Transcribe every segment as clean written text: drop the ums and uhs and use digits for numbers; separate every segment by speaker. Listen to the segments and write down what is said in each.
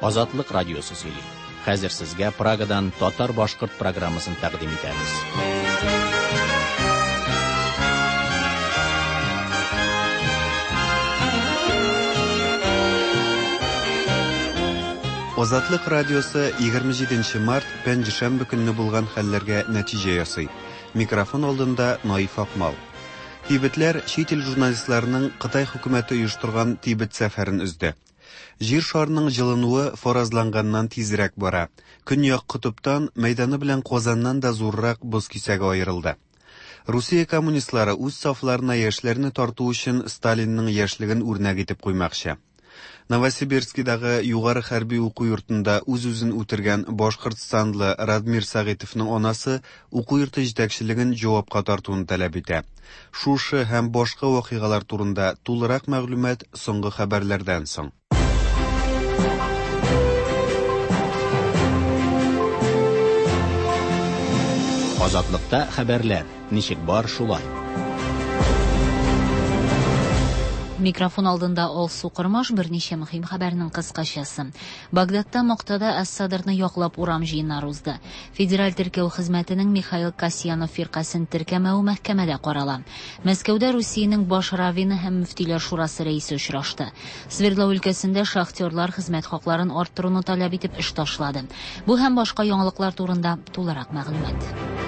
Speaker 1: Азатлык радиосы сөйли. Хәзер сезгә Прагадан татар-башкорт программасын тәкъдим итәбез.
Speaker 2: Азатлык радиосы 27 март пәнҗешәмбе көнне булган хәлләргә нәтиҗә ясый. Микрофон алдында Наиф Акмал. Тибетләр чит ил журналистларының Кытай хөкүмәте оештырган Тибет сәфәрен үзде. Җир шарының җылынуы фаразланганнан тизрәк бара. Көньяк кутыптан мәйданы белән Казаннан да зуррак боз кисәге аерылды. Русия коммунистлары үз сафларына яшьләрне тарту өчен Сталинның яшьлеген үрнәк итеп куймакчы. Новосибирскидагы югары хәрби уку йортында үз-үзен үтергән Башкортстанлы Радмир Сагитовның анасы уку йорты җитәкчелеген җавапка тартуын таләп итә. Шушы һәм башка вакыйгалар турында тулырак мәгълүмат соңгы хәбәрләрдән соң.
Speaker 1: Азатлыкта хәбәрләр. Ничек бар шулай?
Speaker 3: Микрофон алдында Алсу Кырмаш берничә мөһим хәбәрнең кыскачасы. Багдадта Моктада Әс-Садрны яклап урам җыеннары узды. Федераль теркәү хезмәтенең Михаил Касьянов фиркасын теркәмәү мәхкәмәдә карала. Мәскәүдә Русиянең баш раввины һәм мөфтиләр шурасы рәисе очрашты. Свердлов өлкәсендә шахтерлар хезмәт хакларын арттыруны таләп итеп эш ташлады. Бу һәм башка яңалыклар турында тулырак мәгълүмат.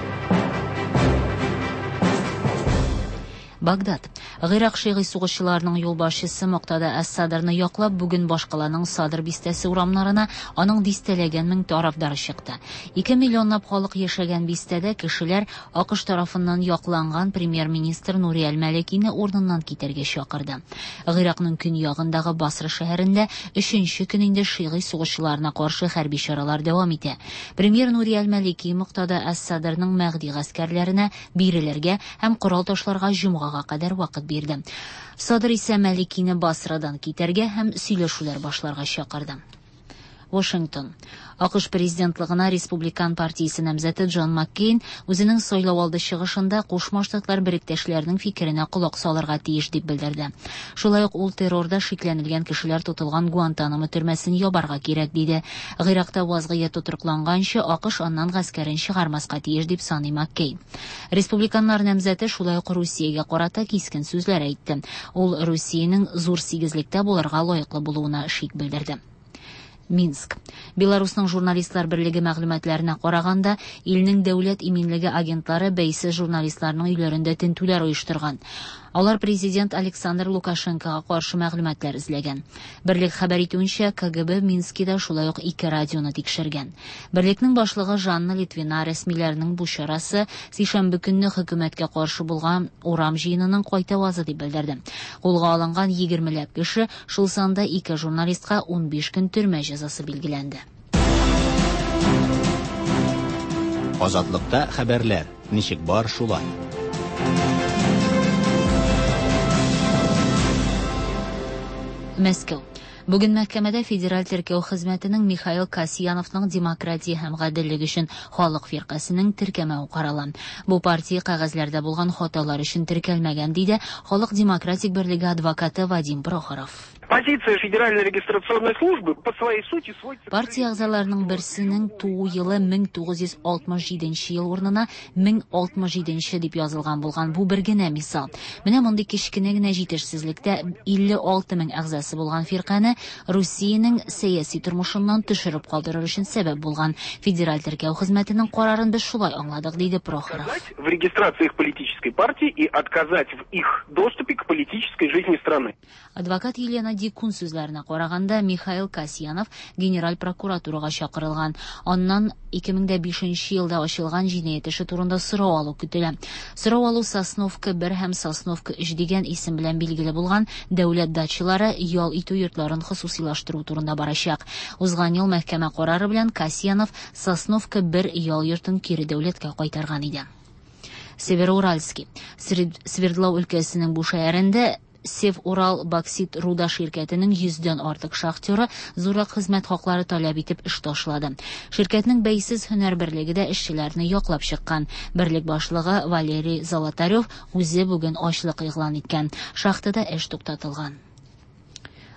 Speaker 3: Багдад. Гыйрак шигъри сугышчыларының юлбашчысы Моктада Әс-Садрны яклап бүген башкаланың Садр бистәсе урамнарына аның дистәләгән мең тарафдары чыкты. 2 миллионлап халык яшәгән бистәдә кешеләр АКШ тарафыннан якланган премьер-министр Нури әл-Мәликине урыннан китәргә чакырды. Гыйракның көньягындагы Басра шәһәрендә 3нче көн инде шигъри сугышчыларына каршы хәрби чаралар дәвам итә. Премьер Нури әл-Мәлики Моктада Әс-Садрның мәгъди гаскәрләренә бирелергә һәм корал ташларга җомгага кадәр вакыт бирде. Садр исә Мәликине Басрадан китәргә һәм сөйләшүләр башларга чакырды. Вашингтон. АКШ президентлыгына Республикан партиясе намзәте Джон Маккейн үзенең сайлау алды чыгышында Кушма Штатлар бериктәшләренең фикеренә колак салырга тиеш дип белдерде. Шулай ук ул террорда шикләнелгән кешеләр тотылган Гуантанамо төрмәсен ябарга кирәк диде. Гыйракта вазгыять тотрыкланганчы АКШ аннан гаскәрен чыгармаска тиеш дип саный Маккейн. Республиканнар намзәте шулай ук Русиягә карата кискен сүзләр әйтте. Ул Русиянең зур сигезлектә булырга лаеклы булуына шик белдерде. Минск. Беларусның журналистлар берлеге мәгълүматларына караганда, илнең дәүләт иминлеге агентлары бәйсез журналистларның өйләрендә тентүләр оештырган. Алар президент Александр Лукашенкога каршы мәгълүматлар эзләгән. Берлек хәбәр итүенчә, КГБ Минскида шулай ук 2 радионы тикшергән. Берлекнең башлыгы Жанна Литвина рәсмиләрнең бу чарасы сишәмбе көнне хөкүмәткә каршы булган урам җыенының кайтавазы дип белдерде. Кулга алынган 20ләп кеше, шул санда 2 журналистка 15 көн төрмә җәзасы билгеләнде.
Speaker 1: Азатлыкта хәбәрләр. Ничек бар шулай?
Speaker 3: Мәскәү. Бүген мәхкәмәдә федераль теркәү хезмәтенең Михаил Касьяновның демократия һәм гаделлек өчен халык фиркасының теркәмәү карала. Бу партия кәгазьләрдә булган хаталар өчен теркәлмәгән диде Халык демократик берлеге адвокаты Вадим Прохоров.
Speaker 4: Позиция Федеральной регистрационной службы по своей сути сводится...
Speaker 3: Партия агзаларының берсенең туу елы 1967 ел урынына 1067 дип язылган булган. Бу бер генә мисал. Менә мондый кичкенә генә җитешсезлектә 56 мең агзасы булган фирканы Русиянең сәяси тормышыннан төшереп калдырыр өчен сәбәп булган. Федераль теркәү хезмәтенең карарын без шулай аңладык, диде Прохоров.
Speaker 4: В регистрации их политической партии и отказать в их доступе к политической жизни страны.
Speaker 3: Адвокат Елена Дикун сүзләренә караганда, Михаил Касьянов генераль прокуратурага чакырылган. Аннан 2005 елда ачылган җинаять эше турында сорау алу көтелә. Сорау алу Сосновка 1 һәм Сосновка 3 дигән исем белән билгеле булган дәүләт дачалары ял итү йортларын хосусилаштыру турында барачак. Узган ел мәхкәмә карары белән Касьянов Сосновка 1 ял йортын кире дәүләткә кайтарган иде. Североуральский. Свердлов өлкәсенең бу шәһәрендә Сев-Урал боксит руда ширкәтенең 100дән артык шахтеры зуррак хезмәт хаклары таләп итеп эш ташлады. Ширкәтнең бәйсез һөнәр берлеге дә эшчеләрне яклап чыккан. Берлек башлыгы Валерий Золотарев үзе бүген ачлык игълан иткән. Шахтада эш туктатылган.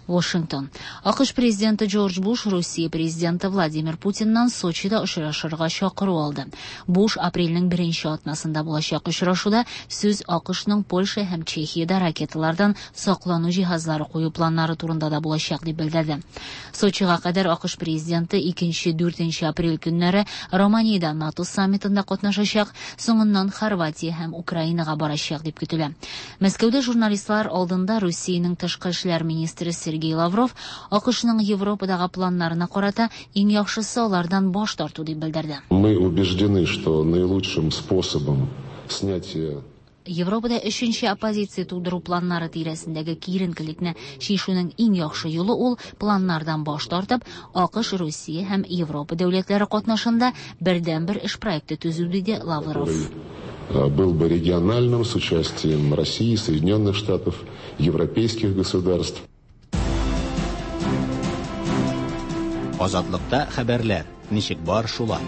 Speaker 3: Вашингтон. АКШ президенты Джордж Буш Россия президенты Владимир Путиннан Сочида очрашырга чакыру алды. Буш апрельнең 1 атнасында булачак очрашуда сүз АКШның Польша һәм Чехиядә ракеталардан саклану җиһазлары кую планнары турында да булачак дип белдерде. Сочига кадәр АКШ президенты 2-4 апрель көннәре Романиядә НАТО саммитында катнашачак, соңыннан Хорватия һәм Украинага барачак дип көтелә. Мәскәүдә журналистлар алдында Россиянең тышкы эшләр министры Сергей Лавров АКШның Европадагы планнарына карата иң яхшысы алардан баш тарту дип белдерде.
Speaker 5: Мы убеждены, что наилучшим способом снятия
Speaker 3: Европада 3-нче оппозиция тудыру планнары тирәсендәге киеренкелекне шишүнең иң яхшы юлы ул планнардан баш тартып, АКШ, Россия һәм Европа дәүләтләре катнашында бердәнбер эш проекты төзү диде Лавров.
Speaker 5: Был бы региональным с участием России, Соединенных Штатов, европейских государств.
Speaker 1: Азатлыкта хәбәрләр. Ничек бар шулай.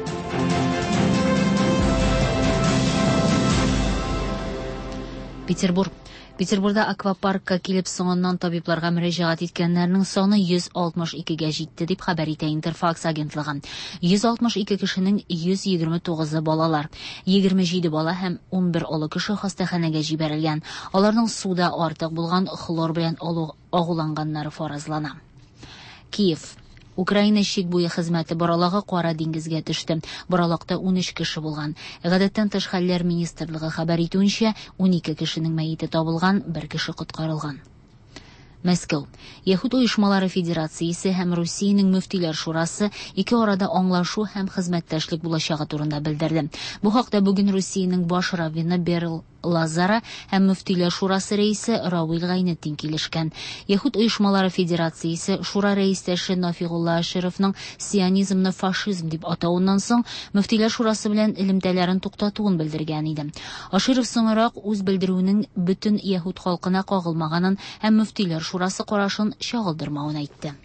Speaker 3: Петербургда аквапаркка килеп соңыннан табибларга мөрәҗәгать иткәннәрнең саны 162-гә җитте дип хәбәр итә Интерфакс агентлыгы. 162 кешенең 129-ы балалар, 27 бала һәм 11 олы кеше хастаханәгә җибәрелгән. Аларның суда артык булган хлор белән агуланганнары фаразлана. Киев. Украина шик буе хезмәте Боралакка Кара диңгезгә төште. Боралакта 13 кеше булган. Гадәттән тыш хәлләр министрлыгы хәбәр итүенчә, 12 кешенең мәете табылган, 1 кеше коткарылган. Мәскәү. Яһуд оешмалары федерациясе һәм Россиянең мөфтиләр шурасы ике арада аңлашу һәм хезмәттәшлек булачагы турында белдерде. Бу хакта бүген Россиянең баш раввины Берл Лазара һәм мөфтиләр шурасы рәисе Рауил Гайнетдин килешкән. Яһуд оешмалары федерациясе шура рәистәше Нафигулла Ашировның сионизмны фашизм дип атауыннан соң мөфтиләр шурасы белән элемтәләрен туктатуын белдергән иде. Аширов соңрак үз белдерүенең бөтен яһуд халкына кагылмаганын һәм мөфтиләр шурасы карашын чагылдырмавын әйтте.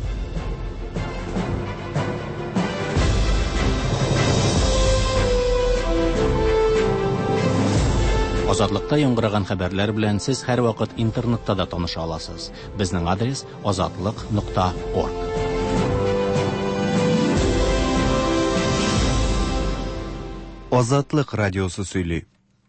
Speaker 1: Азатлыкта яңгыраган хәбәрләр белән сез һәр вакыт интернетта да таныша аласыз. Безнең адрес azatlyk.org.
Speaker 2: Азатлык радиосы сөйли.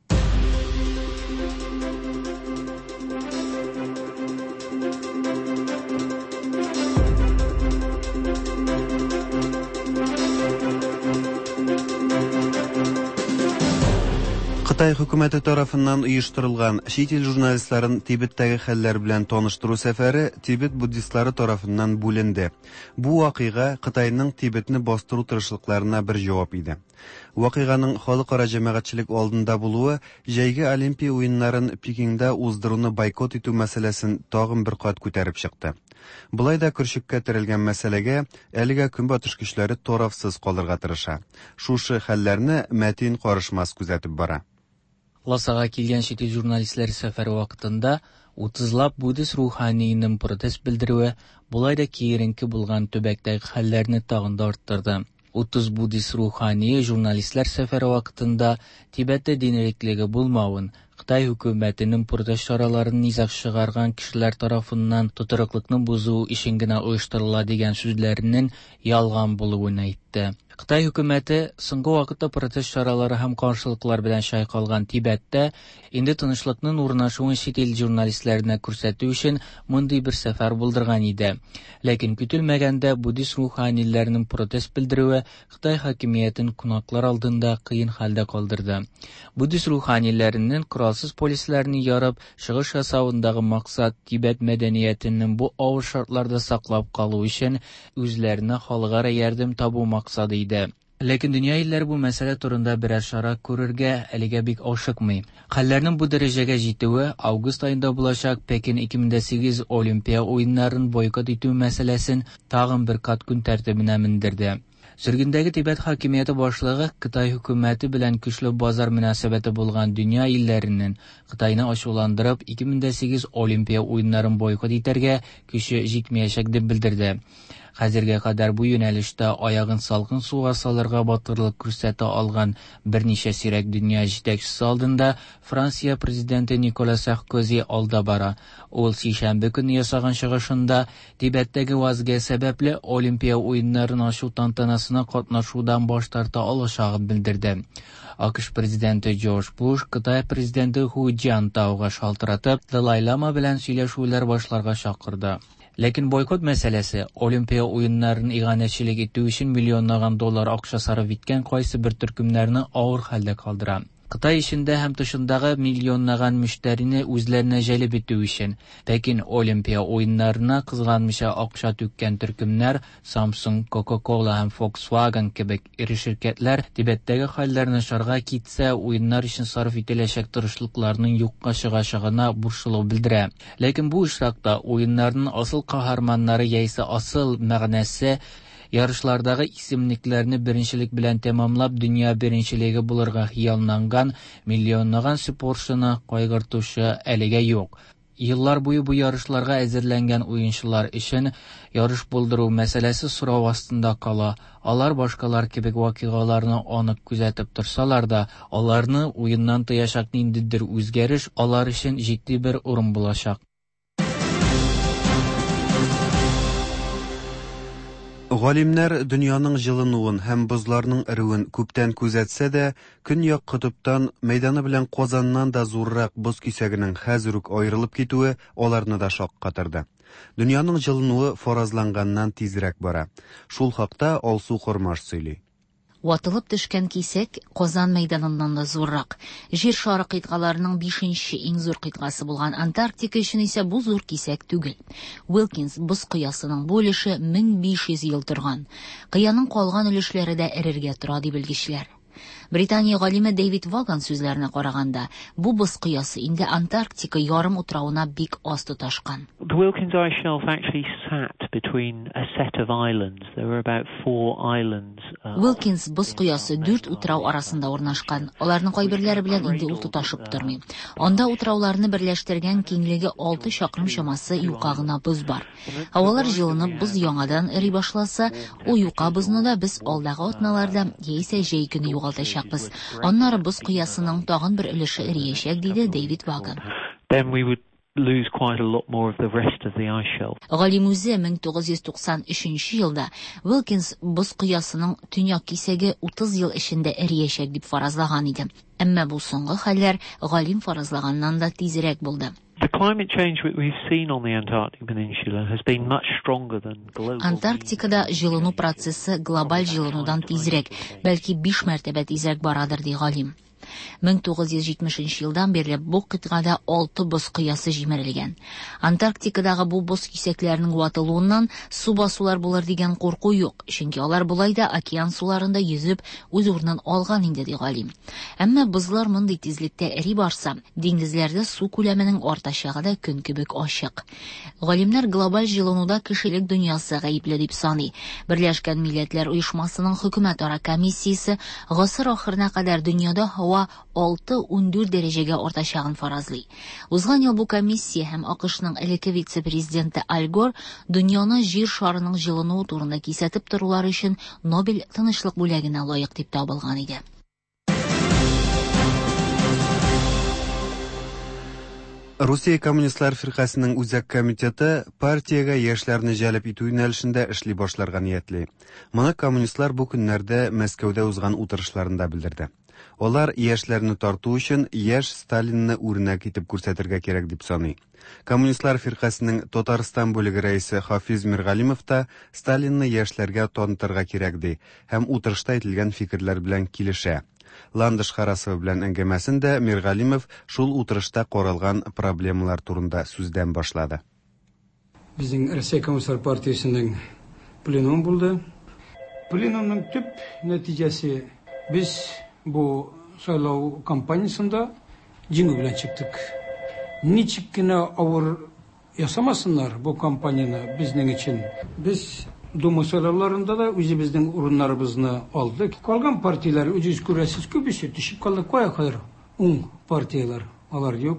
Speaker 2: Кытай хөкүмәте тарафыннан оештырылган чит ил журналистларын Тибеттәге хәлләр белән таныштыру сәфәре Тибет буддистлары тарафыннан бүленде. Бу вакыйга Кытайның Тибетне бастыру тырышлыкларына бер җавап иде. Вакыйганың халыкара җәмәгатьчелек алдында булуы җәйге Олимпия уеннарын Пекингда уздыруны бойкот итү мәсьәләсен тагын бер кат күтәреп чыкты. Булай да көрчеккә терелгән мәсьәләгә әлегә көнбатыш көчләре тарафсыз калырга тырыша. Шушы хәлләрне Мәтин карышмас күзәтеп бара.
Speaker 6: Ласага килгән чит ил журналистлар сәфәре вакытында 30лап буддист руханийның протест белдерүе булай да киеренке булган төбәктәге хәлләрне тагын да арттырды. 30 буддист рухании журналистлар сәфәре вакытында Тибетта динлеклеге булмавын, Кытай хөкүмәтенең протест чараларын низак чыгарган кешеләр тарафыннан тутырыклыкны бузу өчен генә оештырыла дигән сүзләренең ялган булуын әйтте. Кытай хөкүмәте соңгы вакытта протест чаралары һәм каршылыклар белән шайкалган Тибеттә инде тынычлыкның урнашуын чит ил журналистларына күрсәтү өчен мондый бер сәфәр булдырган иде. Ләкин көтелмәгәндә буддист руханийләрнең протест белдерүе Кытай хакимиятен кунаклар алдында кыен хәлдә калдырды. Буддист руханийләренең коралсыз полисларны ярып чыгыш ясавындагы максат Тибет мәдәниятенең бу авыр шартларда саклап калу өчен үзләренә халыкара ярдәм табу максаты иде. Ләкин дөнья илләре бу мәсьәлә турында берәр чара күрергә әлегә бик ашыкмый. Хәлләрнең бу дәрәҗәгә җитүе август ayында булачак Пекин 2008 Олимпия уеннарын бойкот итү мәсьәләсен тагын бер кат көн тәртибенә мендерде. Сөргендәге Тибет хакимияте башлыгы Кытай хөкүмәте белән көчле базар мөнәсәбәте булган дөнья илләренең Кытайны ачуландырып 2008 Олимпия уеннарын бойкот итәргә көче җитмәячәк дип белдерде. Хәзергә кадәр бу юнәлештә аягын салкын суга салырга батырлык күрсәтә алган берничә сирәк дөнья җитәкчесе алдында Франция президенты Николас Саркози алда бара. Ул сишәмбе көнне ясаган чыгышында Тибеттәге вазга сәбәпле Олимпия уеннарын ачу тантанасына катнашудан баш тарта алачагын белдерде. АКШ президенты Джордж Буш Кытай президенты Ху Цзянтауга шалтыратып, Далай Лама белән сөйләшүләр башларга чакырды. Ләкин бойкот мәсьәләсе Олимпия уеннарын иганәчелек итү өчен миллионлаган доллар акча сарыф иткән кайсы бер төркемнәрне авыр хәлдә калдыра. Кытай эчендә һәм тышындагы миллионлаган мөштәрине үзләренә җәлеп итү өчен Пекин Олимпия уеннарына кызганмыйча акча түккән төркемнәр Samsung, Coca-Cola һәм Volkswagen кебек ире ширкәтләр Тибеттәге хәлләрне шарга китсә, уеннар өчен сарыф ителәчәк тырышлыкларның юкка чыгачагына бурчылу белдерә. Ләкин бу очракта уеннарның асыл каһарманнары яисә асыл мәгънәсе ярышлардагы исемлекләрне беренчелек белән тәмамлап дөнья беренчелеге булырга хыялланган миллионлаган спортчыны кайгыртучы әлегә юк. Еллар буе бу ярышларга әзерләнгән уенчылар өчен ярыш булдыру мәсьәләсе сорау астында кала. Алар башкалар кебек вакыйгаларны анык күзәтеп торсалар да, аларны уеннан тыячак ниндидер үзгәреш алар өчен җитди бер урын булачак.
Speaker 2: Галимнәр дөньяның җылынуын һәм бозларның эрүен күптән күзәтсә дә, көньяк кутыптан мәйданы белән Казаннан да зуррак боз кисәгенең хәзер үк аерылып китүе аларны да шаккатырды. Дөньяның җылынуы фаразланганнан тизрәк бара. Шул хакта Алсу Хормаш сөйли.
Speaker 3: Ватылып төшкән кисәк Казан мәйданыннан да зуррак. Җир шары кыйтгаларының 5нче иң зур кыйтгасы булган Антарктика өчен исә бу зур кисәк түгел. Уилкинс боз кыясының бу өлеше 1500 ел торган. Кыяның калган өлешләре дә эрергә тора ди белгечләр. Британия галиме Дэвид Ваган сүзләренә караганда, бу боз кыясы инде Антарктика ярым утрауына бик аз тоташкан.
Speaker 7: The Wilkins ice shelf actually sat between a set of islands. There were about 4 islands.
Speaker 3: Wilkins боз кыясы 4 утрау арасында урнашкан. Аларның кайберләре белән инде ул тоташып тормый. Анда утрауларны берләштергән киңлеге 6 чакрым чамасы юка гына боз бар. Һавалар җылынып, боз яңадан эри башласа, ул юка бозны да без алдагы атналарда яисә җәй көне югалтачакбыз. Аннары боз кыясының тагын бер өлеше эриячәк, диде Дэвид Ваган.
Speaker 7: Then we would lose quite a lot more of the rest of the ice shelf.
Speaker 3: Галим үзе 1993 елда Wilkins боз кыясының төньяк кисәге 30 ел эчендә эриячәк дип фаразлаган иде. Әмма бу соңгы хәлләр галим фаразлаганнан да тизрәк булды.
Speaker 7: The climate change we've seen on the Antarctic Peninsula has been much stronger than global.
Speaker 3: Антарктикада җылыну процессы глобаль җылынудан тизрәк, бәлки 5 мәртәбә тизрәк барадыр ди галим. 1970 елдан бирле бу кыйтгада 6 боз кыясы җимерелгән. Антарктикадагы бу боз кисәкләренең ватылуыннан су басулар булыр дигән курку юк, чөнки алар булай да океан суларында йөзеп үз урынын алган инде ди галим. Әмма бозлар мондый тизлектә эри барса, диңгезләрдә су күләменең артачагы да көн кебек ачык. Галимнәр глобаль җылынуда кешелек дөньясы гаепле дип саный. Берләшкән Милләтләр Оешмасының хөкүмәт-ара комиссиясе гасыр ахырына кадәр дөньяда һава 6-14 дәрәҗәгә артачагын фаразлый. Узган ел бу комиссия һәм АКШның элекке вице-президенты Аль Гор дөньяны җир шарының җылынуы турында кисәтеп торулары өчен Нобель тынычлык бүләгенә лаек дип табылган иде.
Speaker 2: Русия коммунистлар фиркасының үзәк комитеты партиягә яшьләрне җәлеп итү юнәлешендә эшли башларга ниятли. Моны коммунистлар бу көннәрдә Мәскәүдә узган утырышларында белдерде. Олар яшьләрне тарту өчен яшь Сталинны үрнәк итеп күрсәтергә кирәк дип саный. Коммунистлар фиркасының Татарстан бүлеге рәисе Хафиз Миргалимов та Сталинны яшьләргә танытырга кирәк ди һәм утырышта әйтелгән фикерләр белән килешә. Ландыш Харасова белән әңгәмәсендә Миргалимов шул утырышта каралган проблемалар турында сүздән башлады.
Speaker 8: Безнең Россия Коммунистар партиясының пленум булды. Пленумның төп нәтиҗәсе без бу сайлау кампаниясында җиңү белән чыктык. Ничек кенә авыр ясамасыннар бу кампанияны безнең өчен. Без Дума сайлауларында да үзебезнең урыннарыбызны алдык. Калган партиялар үзегез күрәсез күбесе төшеп калды. Кая кадәр уң партиялар алар юк.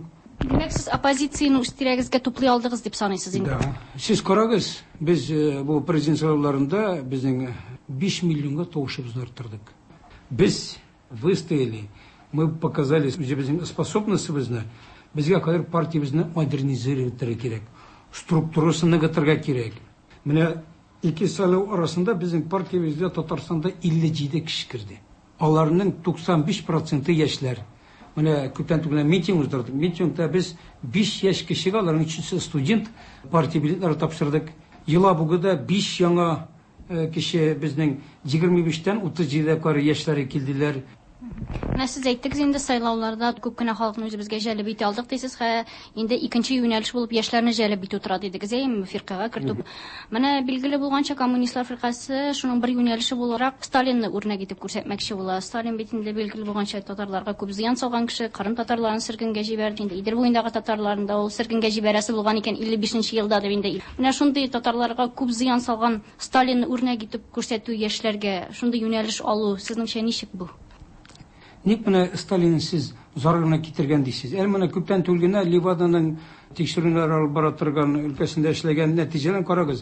Speaker 9: Демәк, сез оппозицияны үз тирәгезгә туплый алдыгыз дип саныйсыз инде.
Speaker 8: Да. Сез карагыз, без бу президент сайлауларында безнең 5 миллионга тавышыбызны арттырдык. Без выстояли, мы показали безнең способностыбызны, безгә кадәр партиябызны модернизировать итәргә кирәк. Структурасын ныгытырга кирәк. Менә ике сайлау арасында безнең партиябызда Татарстанда 57 кеше кирде. Аларның 95% яшьләр. Менә күптән түгел митинг уздырдык. Митингта без 5 яшь кешегә, аларның 3 студент партия билетлары тапшырдык. Елабугада 5 яңа кеше безнең 25-тән 37-гә кадәр яшьләре килделәр.
Speaker 9: Менә сез әйттегез инде сайлауларда күп кенә халыкны үзебезгә җәлеп итә алдык дисез, инде икенче юнәлеш булып яшьләрне җәлеп итү тора дидегез, фиркага кертү. Менә билгеле булганча коммунистлар фиркасы шуның бер юнәлеше буларак Сталинны үрнәк итеп күрсәтмәкче була. Сталин бит инде билгеле булганча татарларга күп зыян салган кеше, Кырым татарларын сөргенгә җибәрде инде. Идел буендагы татарларны да ул сөргенгә җибәрәсе булган икән 55нче елда дип инде. Менә шундый татарларга күп зыян салган Сталинны үрнәк итеп күрсәтү яшьләргә шундый юнәлеш алу сезнеңчә ничек бу?
Speaker 8: Ник менә Сталин сез зарарына китергән дисез. Менә күптән түгел генә Ливаданың тикшерүләр алып бара торган өлкәсендә эшләгән нәтиҗәләрен карагыз.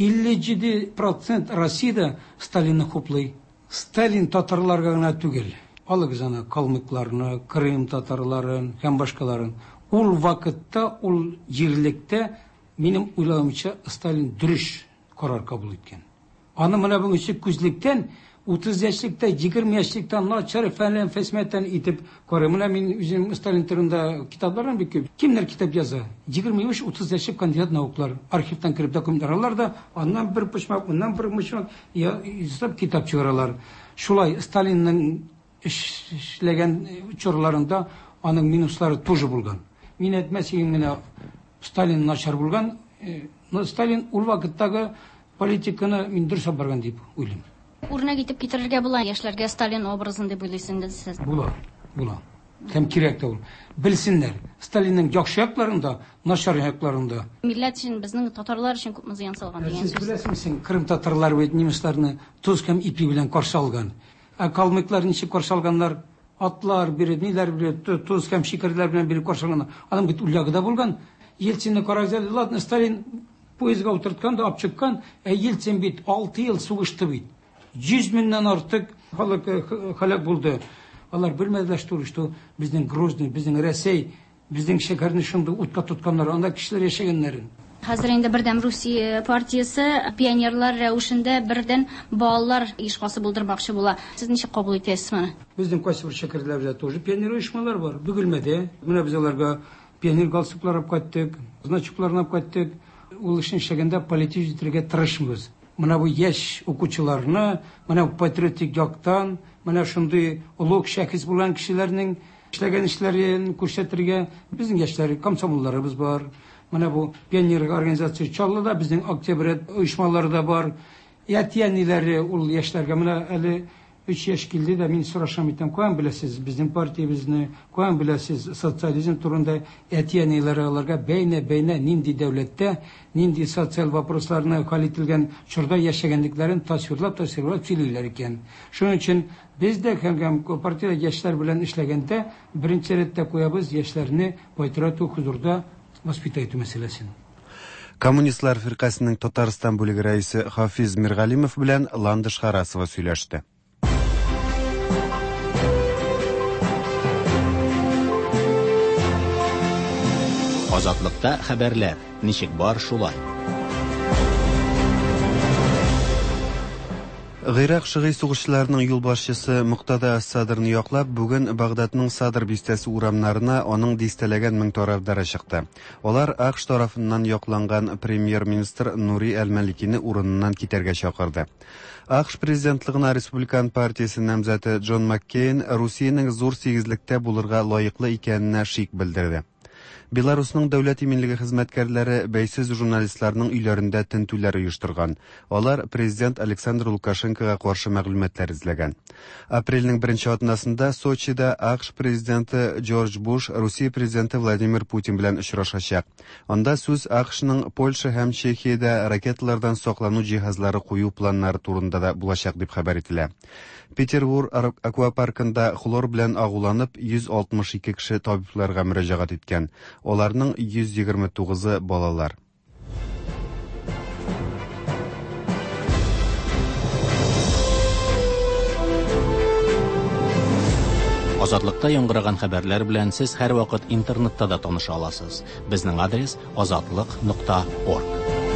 Speaker 8: 57% Россиядә Сталинны хуплый. Сталин татарларга гына түгел. Алыгыз аны калмыкларны, Крым татарларын һәм башкаларын. Ул вакытта, ул җирлектә минем уйлавымча Сталин дөреш карар кабул иткән. Аны менә бүгенче күзлектән 30 яшьлектә, 20 яшьлектә начар фәлән фәсмәтән итеп карый. Менә мин үзем Сталин турында китапларым бик күп. Кемнәр китап яза? 23-30 яшьлек кандидат науклар архивтан кирип документлар да, аннан бер почмак, аннан бер почмак ясап китап чыгаралар. Шулай Сталинның эшләгән чорларында аның минуслары тоже булган. Мин әйтмәсәм генә Сталин начар булган, Сталин ул вакыттагы политиканы мин дөрес барган дип уйлыйм.
Speaker 9: Үрнәк итеп китерергә була яшьләргә Сталин образын дип уйлыйсыз.
Speaker 8: Була. Һәм кирәк тә ул. Белсеннәр, Сталинның яхшы якларында, начар якларында.
Speaker 9: Милләт өчен, безнең татарлар өчен күпме зыян салган дигән.
Speaker 8: Сез беләсезме, Крым татарлары бит немецларны тоз һәм ипи белән каршы алган. Калмыклар ничек каршы алганнар? Атлар биреп, ниләр биреп, тоз һәм шикәрләр белән биреп каршы алганнар. Аның бит улягыда булган. Ельцинне карагыз, ладно, Сталин поездга утырткан да апчыккан, Ельцин бит 6 ел сугышты бит. 100 меңнән артык халык һәлак булды. Алар белмәделәр, что безнең Грозный, безнең Россия, безнең шәһәрне шундый утка тотканнар, анда кешеләр яшәгәннәрен.
Speaker 9: Хәзер инде бердәм Русия партиясе пионерлар рәвешендә бердән балалар оешмасы булдырмакчы була. Сез ничек кабул итәсез моны?
Speaker 8: Безнең кайсы бер шәһәрләрдә тоже пионер оешмалар бар. Бөгелмәдә. Менә без аларга пионер галстуклар алып кайттык, значокларны алып кайттык. Ул эшне эшләгәндә политик итәргә тырышмыз. Менә бу яшь укучыларны, менә патриотик яктан, менә шундый улуг шәхес булган кешеләрнең эшләгән эшләрен күрсәтергә безнең яшьләр комсомолларыбыз бар. Менә бу пионер организация Чаллыда безнең Октябрь оешмалары да бар. Ятьяниләре ул яшьләргә менә әле 3 яшь килде дә мин сорашам итәм, каян беләсез безнең партиябезне, каян беләсез социализм турында ятьяниләре аларга бәйнә нинди дәүләттә, нинди социаль вопросларны хәл ителгән чорда яшәгәнлекләрен тасвирлап сөйлиләр икән. Шуның өчен без дә һәм партия яшьләр белән эшләгәндә беренче рәттә куябыз яшьләрне патриотик хузурда воспитать итү мәсьәләсен.
Speaker 2: Коммунистлар фиркасының Татарстан бүлеге рәисе Хафиз Миргалимов белән Ландыш Харасова сөйләште.
Speaker 1: Азатлыкта хәбәрләр. Ничек бар шулай?
Speaker 2: Гыйрак шыгый сугышчыларының юлбашчысы Муктада Садрны яклап, бүген Багдадның Садр бистәсе урамнарына аның дистәләгән 1000 тарафдары чыкты. Алар АКШ тарафыннан якланган премьер-министр Нури Әл-Маликине урыныннан китәргә чакырды. АКШ президентлыгына республикан партиясе намзаты Джон Маккейн Русиянең зур сигезлектә булырга лаеклы икәненә шик белдерде. Беларусның дәүләт иминлеге хезмәткәрләре бәйсез журналистларның өйләрендә тентүләр оештырган. Алар президент Александр Лукашенкога каршы мәгълүматлар эзләгән. Апрельнең 1 атнасында Сочида АКШ президенты Джордж Буш Русия президенты Владимир Путин белән очрашачак. Анда сүз АКШның Польша һәм Чехиядә ракеталардан саклану җиһазлары кую планнары турында да булачак дип хәбәр ителә. Петербург аквапаркында хлор белән агуланып 162 кеше табибларга мөрәҗәгать иткән. Оларның 129-ы балалар.
Speaker 1: Азатлыкта яңгыраган хәбәрләр белән сез һәр вакыт интернетта да таныша аласыз. Безнең адрес azatlyk.org.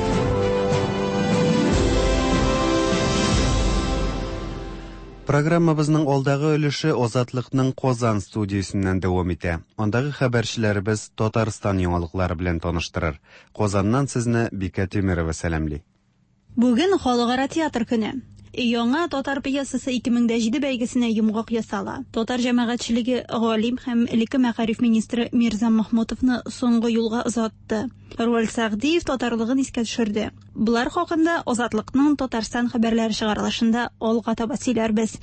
Speaker 2: Программабызның алдагы өлеше Азатлыкның Казан студиясеннән дәвам итә. Андагы хәбәрчеләребез Татарстан яңалыклары белән таныштырыр. Казаннан сезне Бикә Тимерова сәламли.
Speaker 10: Бүген Халыкара театр көне. Яңа татар пьесасы 2007 бәйгесенә йомгак ясала. Татар җәмәгатьчелеге галим һәм элекке мәгариф министры Мирза Махмутовны соңгы юлга озатты. Руаль Сәгъдиев татарлыгын искә төшерде. Булар хакында Азатлыкның Татарстан хәбәрләре чыгарылышында алга таба сөйләрбез.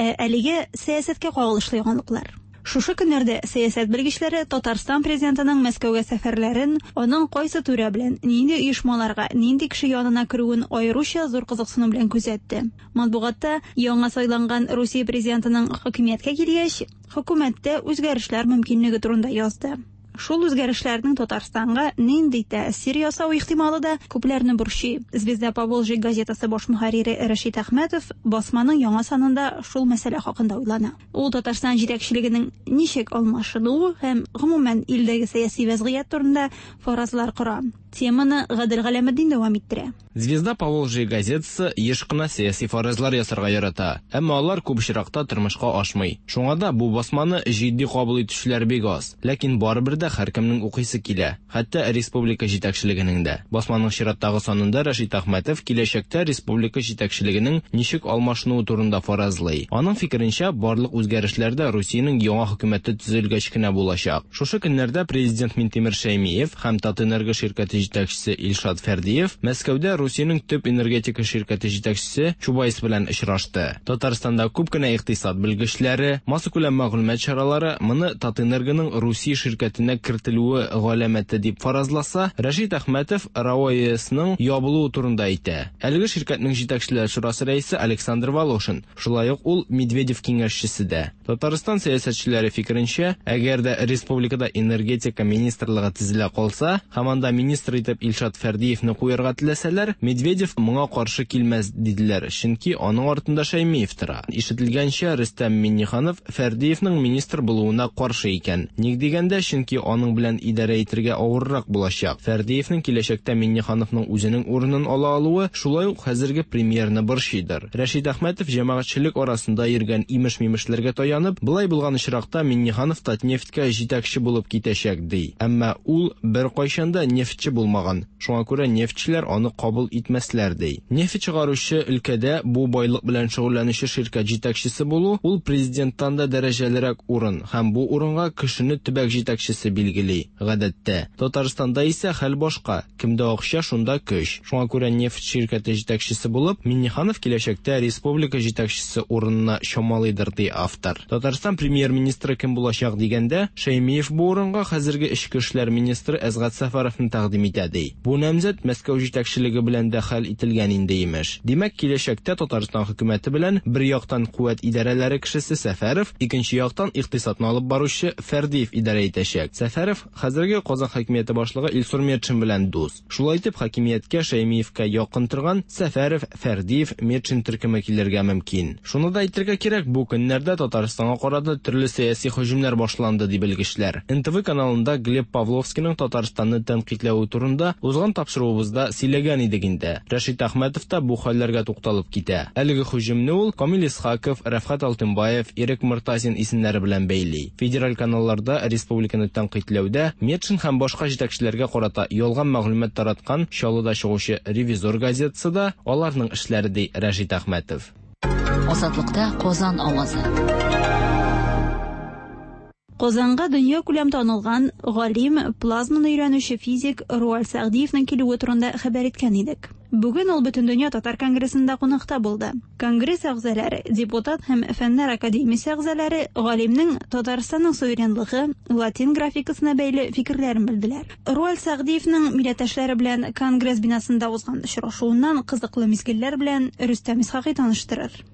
Speaker 10: Әлегә сәясәткә кагылышлы яңалыклар. Шушы көннәрдә сәясәт белгечләре Татарстан президентының Мәскәүгә сәфәрләрен, аның кайсы түрә белән, нинди оешмаларга, нинди кеше янына керүен аеруча зур кызыксыну белән күзәтте. Матбугатта яңа сайланган Русия президентының хөкүмәткә килгәч, хөкүмәттә үзгәрешләр мөмкинлеге турында язды. Шул үзгәрешләрнең Татарстанга нинди тәэсир ясау ихтималы да күпләрне борчый. Звезда Поволжья газетасы баш мөхәррире Рәшит Әхмәтов басманың яңа санында шул мәсьәлә хакында уйлана. Ул Татарстан җитәкчелегенең ничек алмашынуы һәм гомумән илдәге сәяси вазгыять турында фаразлар кора. Теманы Гадел Галәметдин дәвам иттерә.
Speaker 11: Звезда Поволжья газетасы еш кына сәяси фаразлар ясарга ярата, әмма алар күп очракта тормышка ашмый. Шуңа да бу басманы җитди кабул итүчеләр бик аз, ләкин барыбер дә һәркемнең укыйсы килә, хәтта республика җитәкчелегенең дә. Басманың чираттагы санында Рәшит Әхмәтов киләчәктә республика җитәкчелегенең ничек алмашынуы турында фаразлый. Аның фикеренчә, барлык үзгәрешләрдә Русиянең яңа хөкүмәте төзелгәч кенә булачак. Шушы көннәрдә президент Минтимер Шәймиев һәм Татэнерго ширкәте җитәкчесе Илшат Фәрдиев Мәскәүдә Русиянең төп энергетика ширкәте җитәкчесе Чубайс белән очрашты. Татарстанда күп кенә икътисад белгечләре, массакүләм мәгълүмат чаралары моны Татэнергоның Русия ширкәтенә кертелүе галәмәте дип фаразласа, Рәшит Әхмәтов РАОЭСның ябылуы турында әйтә. Әлеге ширкәтнең җитәкчеләр шурасы рәисе Александр Волошин, шулай ук ул Медведев киңәшчесе дә. Татарстан сәясәтчеләре фикеренчә, әгәр дә республикада энергетика министрлыгы төзелә калса, һәм анда министр итеп Илшат Фәрдиевне куярга теләсәләр, Медведев моңа каршы килмәс диделәр, чөнки аның артында Шәймиев тора. Ишетелгәнчә, Рөстәм Миңнеханов Фәрдиевнең министр булуына каршы икән. Ник дигәндә, чөнки аның белән идарә итәргә авыррак булачак. Фәрдиевнең киләчәктә Миңнехановның үзенең урынын ала алуы шулай ук хәзерге премьерны борчыйдыр. Рәшит Әхмәтов җәмәгатьчелек арасында йөргән имеш-мимешләргә таянып, булай булган очракта Миңнеханов Татнефткә җитәкче булып китәчәк ди. Әмма ул беркайчан да нефтче булмаган. Шуңа күрә нефтчеләр аны кабул итмәсләр ди. Нефт чыгаручы өлкәдә бу байлык белән шөгыльләнүче ширкәт җитәкчесе булу ул президенттан да дәрәҗәлерәк урын һәм бу урынга кешене төбәк җитәкчесе билгели. Гадәттә, Татарстанда исә хәл башка. Кемдә акча, шунда көч. Шуңа күрә нефт ширкәте җитәкчесе булып, Миңнеханов киләчәктә республика җитәкчесе урынына чамалыйдыр ди автор. Татарстан премьер-министры кем булачак дигәндә, Шәймиев бу урынга хәзерге эчке эшләр министры Әзгат Сәфәровны тәкъдим итә ди. Бу намзәт Мәскәү җитәкчелеге белән дә хәл ителгән инде имеш. Димәк, киләчәктә Татарстан хөкүмәте белән бер яктан куәт идарәләре кешесе Сәфәров, икенче яктан икътисадны алып баручы Фәрдиев идарә итәчәк. Сәфәров хәзерге Казан хакимияте башлыгы Илсур Метшин белән дус. Шулай итеп, хакимияткә Шәймиевкә якын торган Сәфәров, Фәрдиев, Метшин төркеме килергә мөмкин. Шуны да әйтергә кирәк, бу көннәрдә Татарстанга карата төрле сәяси һөҗүмнәр башланды ди белгечләр. НТВ каналында Глеб Павловскийның Татарстанны тәнкыйтьләүе турында узган тапшыруыбызда сөйләгән идек инде. Рәшит Әхмәтов та бу хәлләргә тукталып китә. Әлеге һөҗүмне ул Камил Исхаков, Рәфкать Алтынбаев, Ирек Мортазин исемнәре белән бәйли. Федераль каналларда республиканы тәнкыйтьләүдә Метшин һәм башка җитәкчеләргә карата ялган мәгълүмат тараткан Чаллыда чыгучы Ревизор газетасы да аларның эшләре ди Рәшит Әхмәтов.
Speaker 3: Азатлыкта Казан авазы.
Speaker 10: Казанга дөнья күләм танылган галим, плазманы өйрәнүче физик Руаль Сәгъдиевнең килүе турында хәбәр иткән идек. Бүген ул Бөтен дөнья татар конгрессында кунакта булды. Конгресс әгъзалары, депутат һәм фәннәр академиясе әгъзалары галимнең Татарстанның суверенлыгы, латин графикасына бәйле фикерләрен белделәр. Руаль Сәгъдиевнең милләттәшләре белән конгресс бинасында узган очрашуыннан кызыклы мизгелләр белән Рөстәм Исхакый таныштырыр.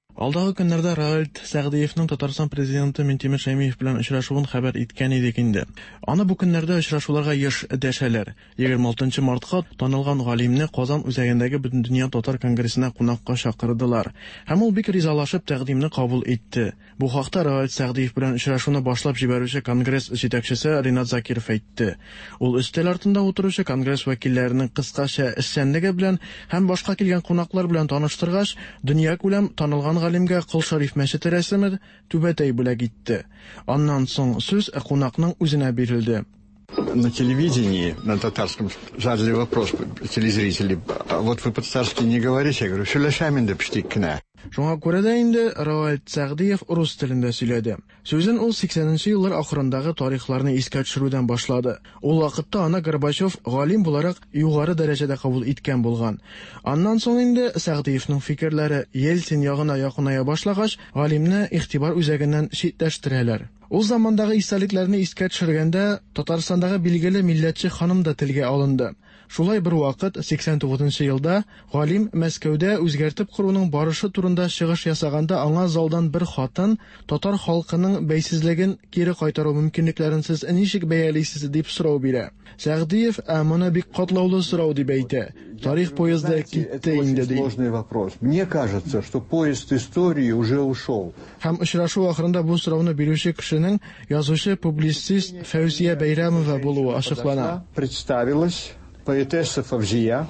Speaker 12: Алдагы көннәрдә Раиль Сәгъдиевнең Татарстан президенты Минтимер Шәймиев белән очрашуын хәбәр иткән идек инде. Аны бу көннәрдә очрашуларга еш дәшәләр. 26 мартка танылган галимне Казан үзәгендәге Бөтендөнья татар конгрессына кунакка чакырдылар. Һәм ул бик ризалашып тәкъдимне кабул итте. Бу хакта Раиль Сәгъдиев белән очрашуны башлап җибәрүче конгресс җитәкчесе Ринат Закиров әйтте. Ул өстәл артында утыручы конгресс вәкилләренең кыскача эшчәнлеге белән һәм башка килгән кунаклар белән таныштыргач, дөнья күләм танылган галимгә Кол Шариф мәчете рәсеме түбәтәй бүләк итте. Аннан соң сүз кунакның үзенә бирелде.
Speaker 13: На телевидении, на татарском, задали вопрос телезрители, а вот вы по-татарски не говорите, я говорю, «Шүләшәмин деп штиккенә».
Speaker 12: Шуңа күрә дә инде Раиль Сәгъдиев рус телендә сөйләде. Сүзен ул 80нче еллар ахырындагы тарихларны искә төшерүдән башлады. Ул вакытта аны Горбачев галим буларак югары дәрәҗәдә кабул иткән булган. Аннан соң инде Сәгъдиевнең фикерләре Ельцин ягына якыная башлагач, галимне игътибар үзәгеннән читләштерәләр. Ул замандагы истәлекләрне искә төшергәндә Татарстандагы билгеле милләтче ханым да телгә алынды. Шулай бер вакыт 89 елда галим Мәскәүдә үзгәртеп коруның барышы турында чыгыш ясаганда аңа залдан бер хатын татар халкының бәйсезлеген кире кайтару мөмкинлекләрен сез ничек бәялисез дип сорау бирә. Сәгъдиев моны бик катлаулы сорау дип әйтә. Тарих поезды китте инде ди.
Speaker 13: Сложный вопрос. Мне кажется, что поезд истории уже ушел.
Speaker 12: Һәм очрашу ахырында бу сорауны бирүче кешенең язучы публицист Фәүзия Бәйрәмова булуы ачыклана.
Speaker 13: Представилась поэтесса Фавзия.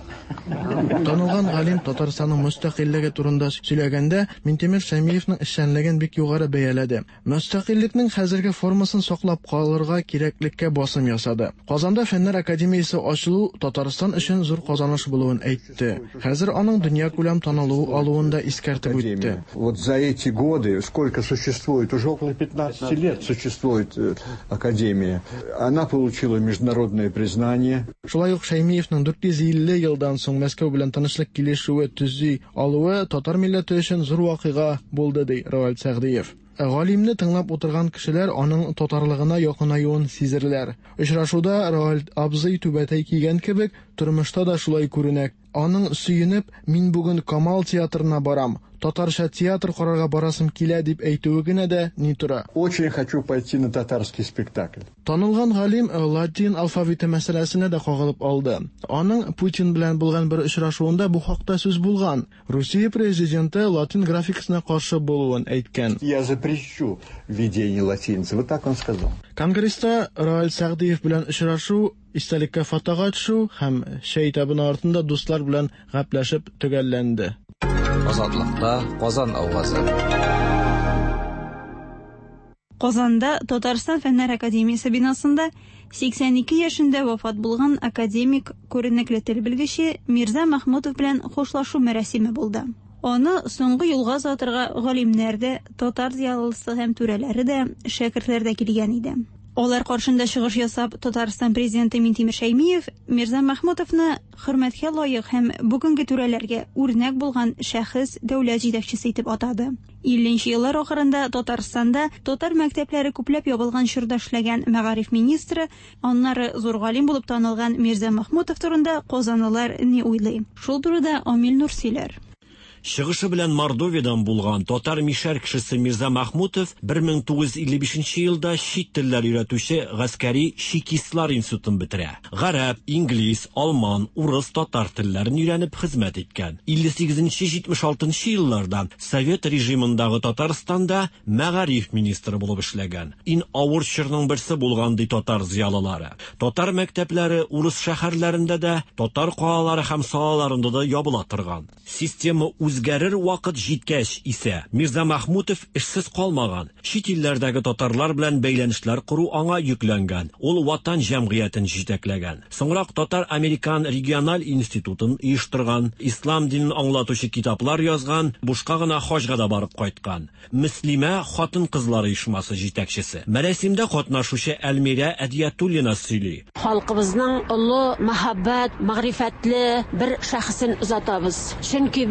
Speaker 12: Танылган галим Татарстанның мөстәкыйльлеге турында сөйләгәндә Минтимер Шәймиевнең эшчәнлеген бик югары бәяләде. Мөстәкыйльлекнең хәзерге формасын саклап калырга кирәклеккә басым ясады. Казанда Фәннәр академиясе ачылу Татарстан өчен зур казаныш булуын әйтте. Хәзер аның дөнья күләм танылу алуында искәртеп үтте.
Speaker 13: Вот за эти годы, сколько существует, уже около 15 лет существует академия. Она получила международное признание.
Speaker 12: Шулай ук Шәймиевнең 450 елдан соң Мәскәү белән тынычлык килешүе төзи алуы татар милләте өчен зур вакыйга булды ди Раиль Сәгъдиев. Галимне тыңлап утырган кешеләр аның татарлыгына якынаюын сизерләр. Очрашуда Раиль абзый түбәтәй кигән кебек, тормышта да шулай күренә. Аның сөенеп, мин бүген Камал театрына барам, татарча театр карарга барасым килә дип әйтүе генә дә ни тора.
Speaker 13: Очень хочу пойти на татарский спектакль.
Speaker 12: Танылган галим латин алфавиты мәсьәләсенә дә кагылып алды. Аның Путин белән булган бер очрашуында бу хакта сүз булган. Русия президенты латин графикасына каршы булуын әйткән.
Speaker 13: Я запрещу введение латиницы. Вот так он сказал.
Speaker 12: Конгресста Раиль Сәгъдиев белән очрашу, истәлеккә фотога төшү һәм чәй табыны артында дуслар белән гәпләшеп төгәлләнде.
Speaker 14: Азатлыкта Казан авазы.
Speaker 10: Казанда Татарстан Фәннәр академиясе бинасында 82 яшендә вафат булган академик күренекле тел белгече Мирза Махмутов белән хушлашу мәрәсиме булды. Аны соңгы юлга озатырга галимнәр дә, татар зиялысы һәм түрәләре дә, шәкертләр дә килгән иде. Алар каршында чыгыш ясап, Татарстан президенты Минтимер Шәймиев Мирза Махмутовны хөрмәткә лаек һәм бүгенге түрәләргә үрнәк булган шәхес дәүләт җитәкчесе итеп атады. 50нче еллар ахырында Татарстанда татар мәктәпләре күпләп ябылган чорда эшләгән мәгариф министры, аннары зур галим булып танылган Мирза Махмутов турында казанлылар ни уйлый? Шул турыда Амил Нур сөйләр.
Speaker 15: Чыгышы белән Мордовиядан булган татар мишәр кешесе Мирза Махмутов 1955 елда чит телләр өйрәтүче гаскәри чекистлар институтын бетерә. Гарәп, инглиз, алман, урыс, татар телләрен өйрәнеп хезмәт иткән. 58-76 еллардан Совет режимындагы Татарстанда мәгариф министры булып эшләгән. Ин авыр чорның берсе булган ди татар зиялылары. Татар мәктәпләре урыс шәһәрләрендә дә, татар калалары һәм салаларында да ябыла торган. Система үзгәрер вакыт җиткәч исә Мирза Махмутов эшсез калмаган. Чит илләрдәге татарлар белән бәйләнешләр куру аңа йөкләнгән. Ул ватан җәмгыятен җитәкләгән. Соңрак Татар-Американ региональ институтын оештырган, ислам динен аңлатучы китаплар язган, бушка гына хаҗга да барып кайткан. Мөслимә хатын-кызлар оешмасы җитәкчесе. Мәрәсимдә катнашучы Әлмирә Әдиятуллина сөйли.
Speaker 16: Халкыбызның олы, мәхәббәт, мәгърифәтле бер шәхесен узатабыз. Чөнки без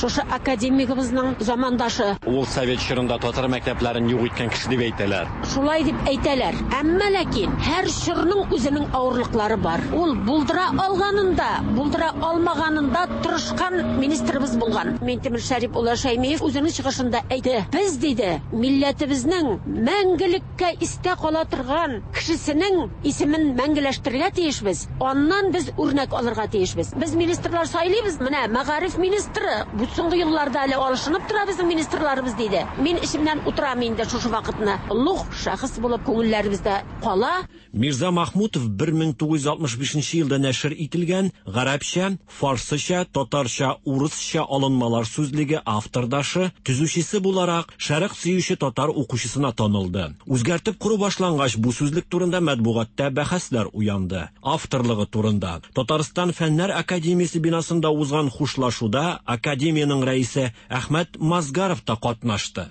Speaker 16: шушы академигыбызның замандашы.
Speaker 15: Ул совет чорында татар мәктәпләрен юк иткән кеше дип әйтәләр.
Speaker 16: Шулай дип әйтәләр. Әмма ләкин һәр чорның үзенең авырлыклары бар. Ул булдыра алганында, булдыра алмаганында тырышкан министрыбыз булган. Ментимер Шәрип улы Шәймиев үзенең чыгышында әйтте. Без диде, милләтебезнең мәңгелеккә истә кала торган кешесенең исемен мәңгеләштерергә тиешбез. Аннан без үрнәк алырга тиешбез. Без министрлар сайлыйбыз. Менә Мәгариф министры бу соңгы елларда әле алышынып тора безнең министрларыбыз диде. Мин ишемнән утырам инде шушы вакытны. Лух шәхес булып күңелләребездә кала.
Speaker 15: Мирза Махмутов 1965 елда нәшр ителгән гарәпчә, фарсыча, татарча, урысча алынмалар сүзлеге автордашы, төзүчесе буларак шәрык сөюче татар укучысына танылды. Үзгәртеп куру башлангач бу сүзлек турында матбугатта бәхәсләр уянды. Авторлыгы турында Татарстан Фәннәр академиясе бинасында узган хушлашуда академияның рәисе Әхмәт Мазгаров та катнашты.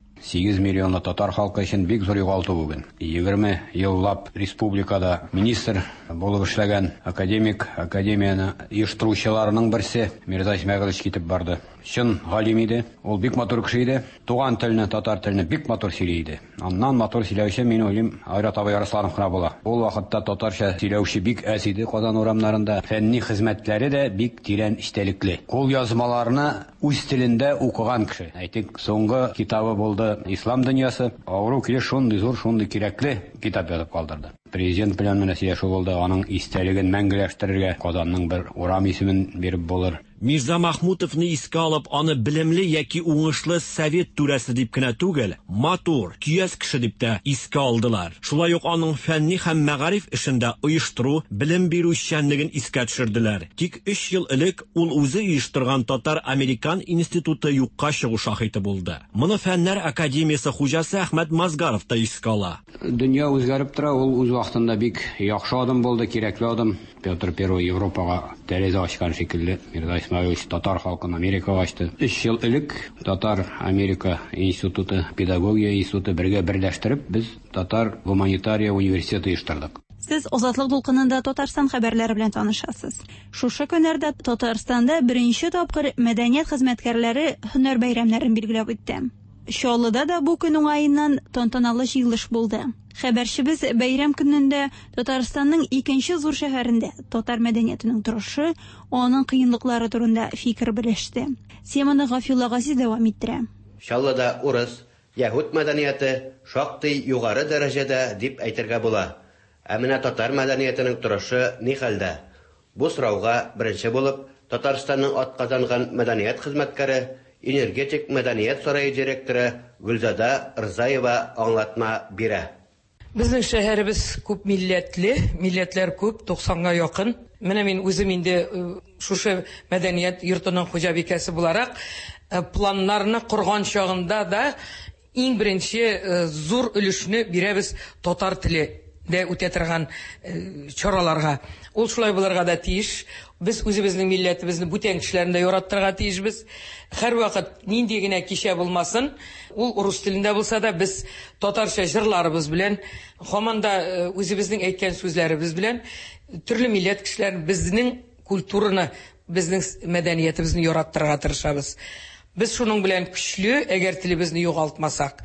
Speaker 17: 8 миллионлы татар халкы өчен бик зур югалту бүген. 20 еллап республикада министр булып эшләгән академик, академияны оештыручыларның берсе Мирза Исмәгыйлевич китеп барды. Чын галим иде, ул бик матур кеше иде. Туган телне, татар телене бик матур сөйли иде. Аннан матур сөйләүче мин уйлыйм, Айрат абый Арсланов кына була. Ул вакытта татарча сөйләүче бик әз иде Казан урамнарында. Фәнни хезмәтләре дә бик тирән истәлекле. Кул язмаларны үз телендә укыган кеше. Әйтик, соңгы китабы булды Ислам дөньясы. Авыру килеш шундый зур, шундый кирәкле китап язып калдырды. Президент белән менә сөйләшү булды, аның истәлеген мәңгеләштерергә Казанның бер урам исемен биреп булыр.
Speaker 15: Мирза Махмутовны искә алып, аны белемле яки уңышлы совет түрәсе дип кенә түгел, матур, көяз кеше дип тә искә алдылар. Шулай ук аның фәнни һәм мәгариф эшендә оештыру, белем бирү эшчәнлеген искә төшерделәр. Тик 3 ел элек ул үзе оештырган Татар-Американ институты юкка чыгу шаһиты булды. Моны Фәннәр академиясе хуҗасы Әхмәт Мазгаров та искә ала.
Speaker 17: Дөнья үзгәреп тора, ул үз вакытында бик яхшы адым булды, кирәкле адым. Петр I Европага тәрәзә ачкан шикелле. Мирза Исмәгыйлевич татар халкын Америкага ачты. 3 ел элек Татар-Америка институты, педагогия институты бергә берләштереп, без Татар гуманитария университеты оештырдык.
Speaker 10: Сез Азатлык дулкынында Татарстан хәбәрләре белән танышасыз. Шушы көннәрдә Татарстанда беренче тапкыр мәдәният хезмәткәрләре һөнәр бәйрәмнәрен билгеләп үтте. Чаллыда да бу көн уңаеннан тантаналы җыелыш булды. Хәбәрчебез бәйрәм көнендә Татарстанның икенче зур шәһәрендә татар мәдәниятенең торышы, аның кыенлыклары турында фикер белеште. Семаны Гафилла Газиз дәвам иттерә.
Speaker 18: Чаллыда урыс, яһүд мәдәнияте шактый югары дәрәҗәдә дип әйтергә була. Ә менә татар мәдәниятенең торышы ни хәлдә? Бу сорауга беренче булып Татарстанның атказанган мәдәният хезмәткәре, энергетик мәдәният сарае директоры Гөлзада Рзаева аңлатма бирә.
Speaker 19: Безнең шәһәребез күп милләтләр күп, 90-га якын. Менә мин үзем инде шушы мәдәният йортының хуҗабикәсе буларак планнарны курган чагында да иң беренче зур өлешне бирәбез татар теле дә үтә торган чараларга. Ул шулай булырга да тиеш. Без үзебезнең милләтебезне бүтән кешеләрне яраттырга тиешбез. Һәр вакыт нинди генә кичә булмасын, ул урыс телендә булса да без татарча җырларыбыз белән, һаман да үзебезнең әйткән сүзләребез белән төрле милләт кешеләрен безнең культураны, безнең мәдәниятебезне яраттырга тырышабыз. Без шуның белән көчле, әгәр телебезне югалтмасак.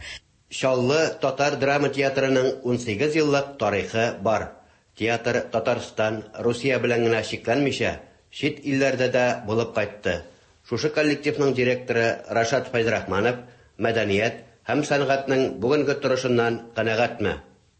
Speaker 18: Чаллы татар драма театрының 18 еллык тарихы бар. Театр Татарстан, Русия белән генә шикләнмичә, чит илләрдә дә булып кайтты. Шушы коллективның директоры Рашат Файзрахманов мәдәният һәм сәнгатьнең бүгенге торышыннан канәгатьме?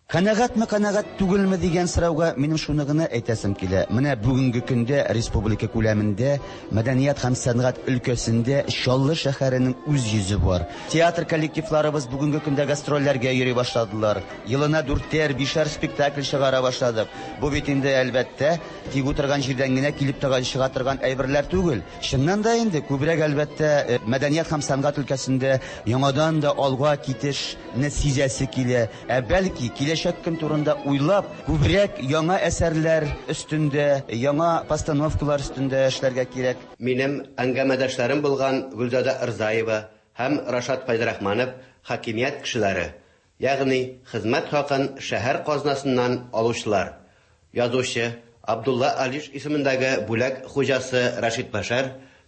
Speaker 20: Канәгать түгелме дигән сорауга минем шуны гына әйтәсем килә. Менә бүгенге көндә республика күләмендә мәдәният һәм сәнгать өлкәсендә Чаллы шәһәренең үз йөзе бар. Театр коллективларыбыз бүгенге көндә гастрольләргә йөри башладылар. Елына 4-5 спектакль чыгара башладык. Бу бит инде әлбәттә тик утырган җирдән генә килеп чыга торган әйберләр түгел. Чыннан да инде күбрәк әлбәттә мәдәният һәм сәнгать өлкәсендә яңадан да алга китешне сизәсе килә. Бәлки киләчәк көн турында уйлап, күбрәк яңа әсәрләр өстендә, яңа постановкалар өстендә эшләргә кирәк.
Speaker 18: Минем әңгәмәдәшләрем булган Гөлзада Рзаева һәм Рашат Файзрахманов хакимият кешеләре, ягъни хезмәт хакын шәһәр казнасыннан алучылар. Язучы Абдулла Алиш исемендәге бүләк хуҗасы Рашид Башар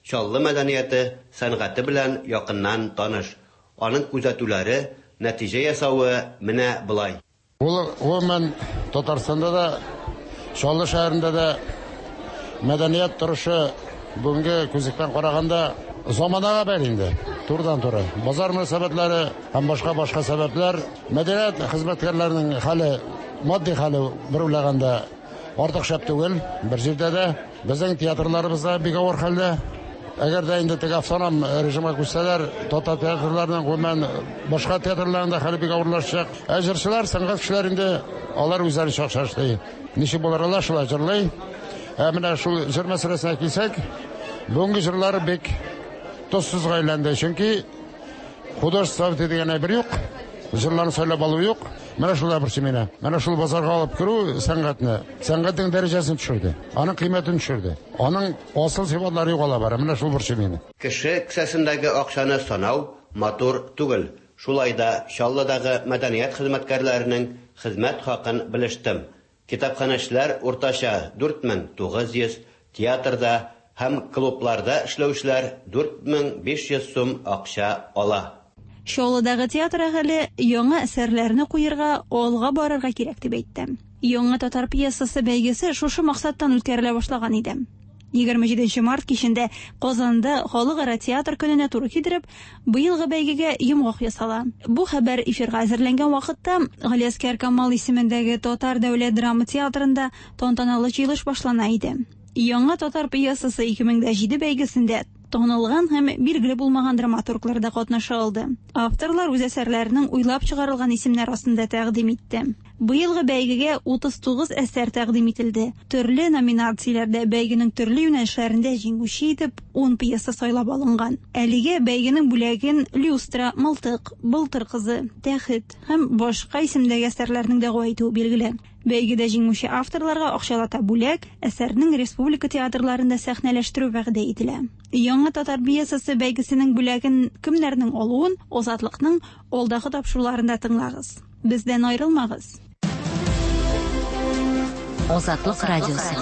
Speaker 18: Чаллы мәдәнияте, сәнгате белән якыннан таныш. Аның күзәтүләре, нәтиҗә ясавы менә булай.
Speaker 21: Ул мен Татарстанда да, Чаллы шәһәрендә дә мәдәният торышы бүгенге күзлектән караганда заманага бәйле инде. Турыдан-туры. Базар мөнәсәбәтләре һәм башка сәбәпләр мәдәният хезмәткәрләренең хәле, матди хәле бер уйлаганда артык шәп түгел. Бер җирдә дә безнең театрларыбызда бик авыр хәлдә. Әгәр дә инде теге автоном режимга күчсәләр, татар театрларының гомумән башка театрларында хәле бик авырлашачак. Җырчылар, сәнгать кешеләр инде алар үзләре шашлый. Ничек буларалар шулай җырлый. Менә шул җыр мәсьәләсенә килсәк, бүгенге җырлар бик тозсыз гаиләнде. Чөнки художество дигән әйбер юк. Җырларны сөйләп алу юк. Менә шулай берсе мине. Менә шул базарга алып керү сәнгатьне, сәнгатьнең дәрәҗәсен төшерде. Аның кыйммәтен төшерде. Аның асыл сыйфатлары югала бара. Менә шул берсе мине.
Speaker 18: Кеше кесәсендәге акчаны санау матур түгел. Шулай да Чаллыдагы мәдәният хезмәткәрләренең хезмәт хакын белештем. Китапханәчеләр уртача 4900, театрда һәм клубларда эшләүчеләр 4500 сум акча ала.
Speaker 10: Чаллыдагы театр әһеле яңа әсәрләрне куерга, алга барырга кирәк дип әйтте. Яңа татар пьесасы бәйгесе шушы максаттан үткәрелә башлаган иде. 27 март кичендә Казанда халыкара театр көненә туры китереп, быелгы бәйгегә йомгак ясала. Бу хәбәр эфирга әзерләнгән вакытта Галиәскәр Камал исемендәге Татар дәүләт драма театрында тантаналы җыелыш башлана иде. Яңа татар пьесасы 2007 бәйгесендә танылган һәм билгеле булмаган драматурглар да катнаша алды. Авторлар үз әсәрләренең уйлап чыгарылган исемнәр астында тәкъдим итте. Быелгы бәйгегә 39 әсәр тәкъдим итилде. Төрле номинацияләрдә бәйгенең төрле юнәлешләрендә җиңүче итеп 10 пьеса сайлап алынган. Әлегә бәйгенең бүләген Люстра, Мылтык, Былтыр кызы, Тәхет һәм башка исемдәге әсәрләрнең дә гайту билгеле. Бәйгедә җиңүче авторларга акчалата бүләк әсәрнең республика театрларында сәхнәләштерү вәгъдә ителә. Яңа татар пьесасы бәйгесенең бүләген кемнәрнең алуын Азатлыкның алдагы тапшыруларында тыңлагыз. Бездән аерылмагыз.
Speaker 3: Азатлык радиосы.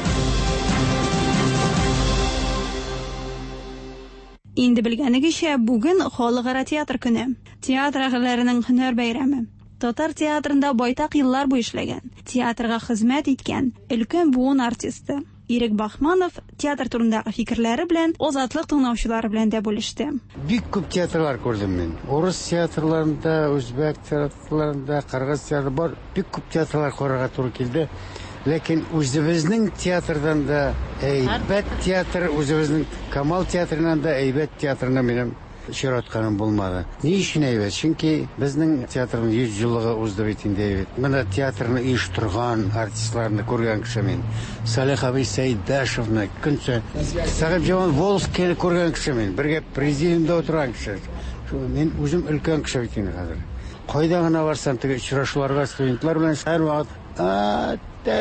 Speaker 10: Инде белгәнегезчә, бүген халыкара театр көне. Театр әгъзаларының һөнәр бәйрәме. Татар театрында байтак еллар буе эшләгән, театрга хезмәт иткән өлкән буын артисты Ирек Бахманов театр турындагы фикерләре белән Азатлык тыңлаучылары белән дә бүлеште.
Speaker 22: Бик күп театрлар күрдем мин. Урыс театрларында, үзбәк театрларында, кыргыз театры бар. Бик күп театрлар карарга туры килде. Ләкин үзебезнең театрдан да әйбәт театр, үзебезнең Камал театрынан да әйбәт театрны минем чиратканым булмады. Ни өчен әйбәт? Чөнки безнең театрның 100 еллыгы узды бит инде әйбәт. Менә театрны оештырган артистларны күргән кеше мин. Салих абый Сәйдәшевны, Күнсә, Сәгыйп Җаван Волскийны күргән кеше мин. Бергә президиумда утырган кеше. Мин үзем өлкән кеше бит инде хәзер. Кайда гына барсам, теге очрашуларга студентлар белән һәр вакыт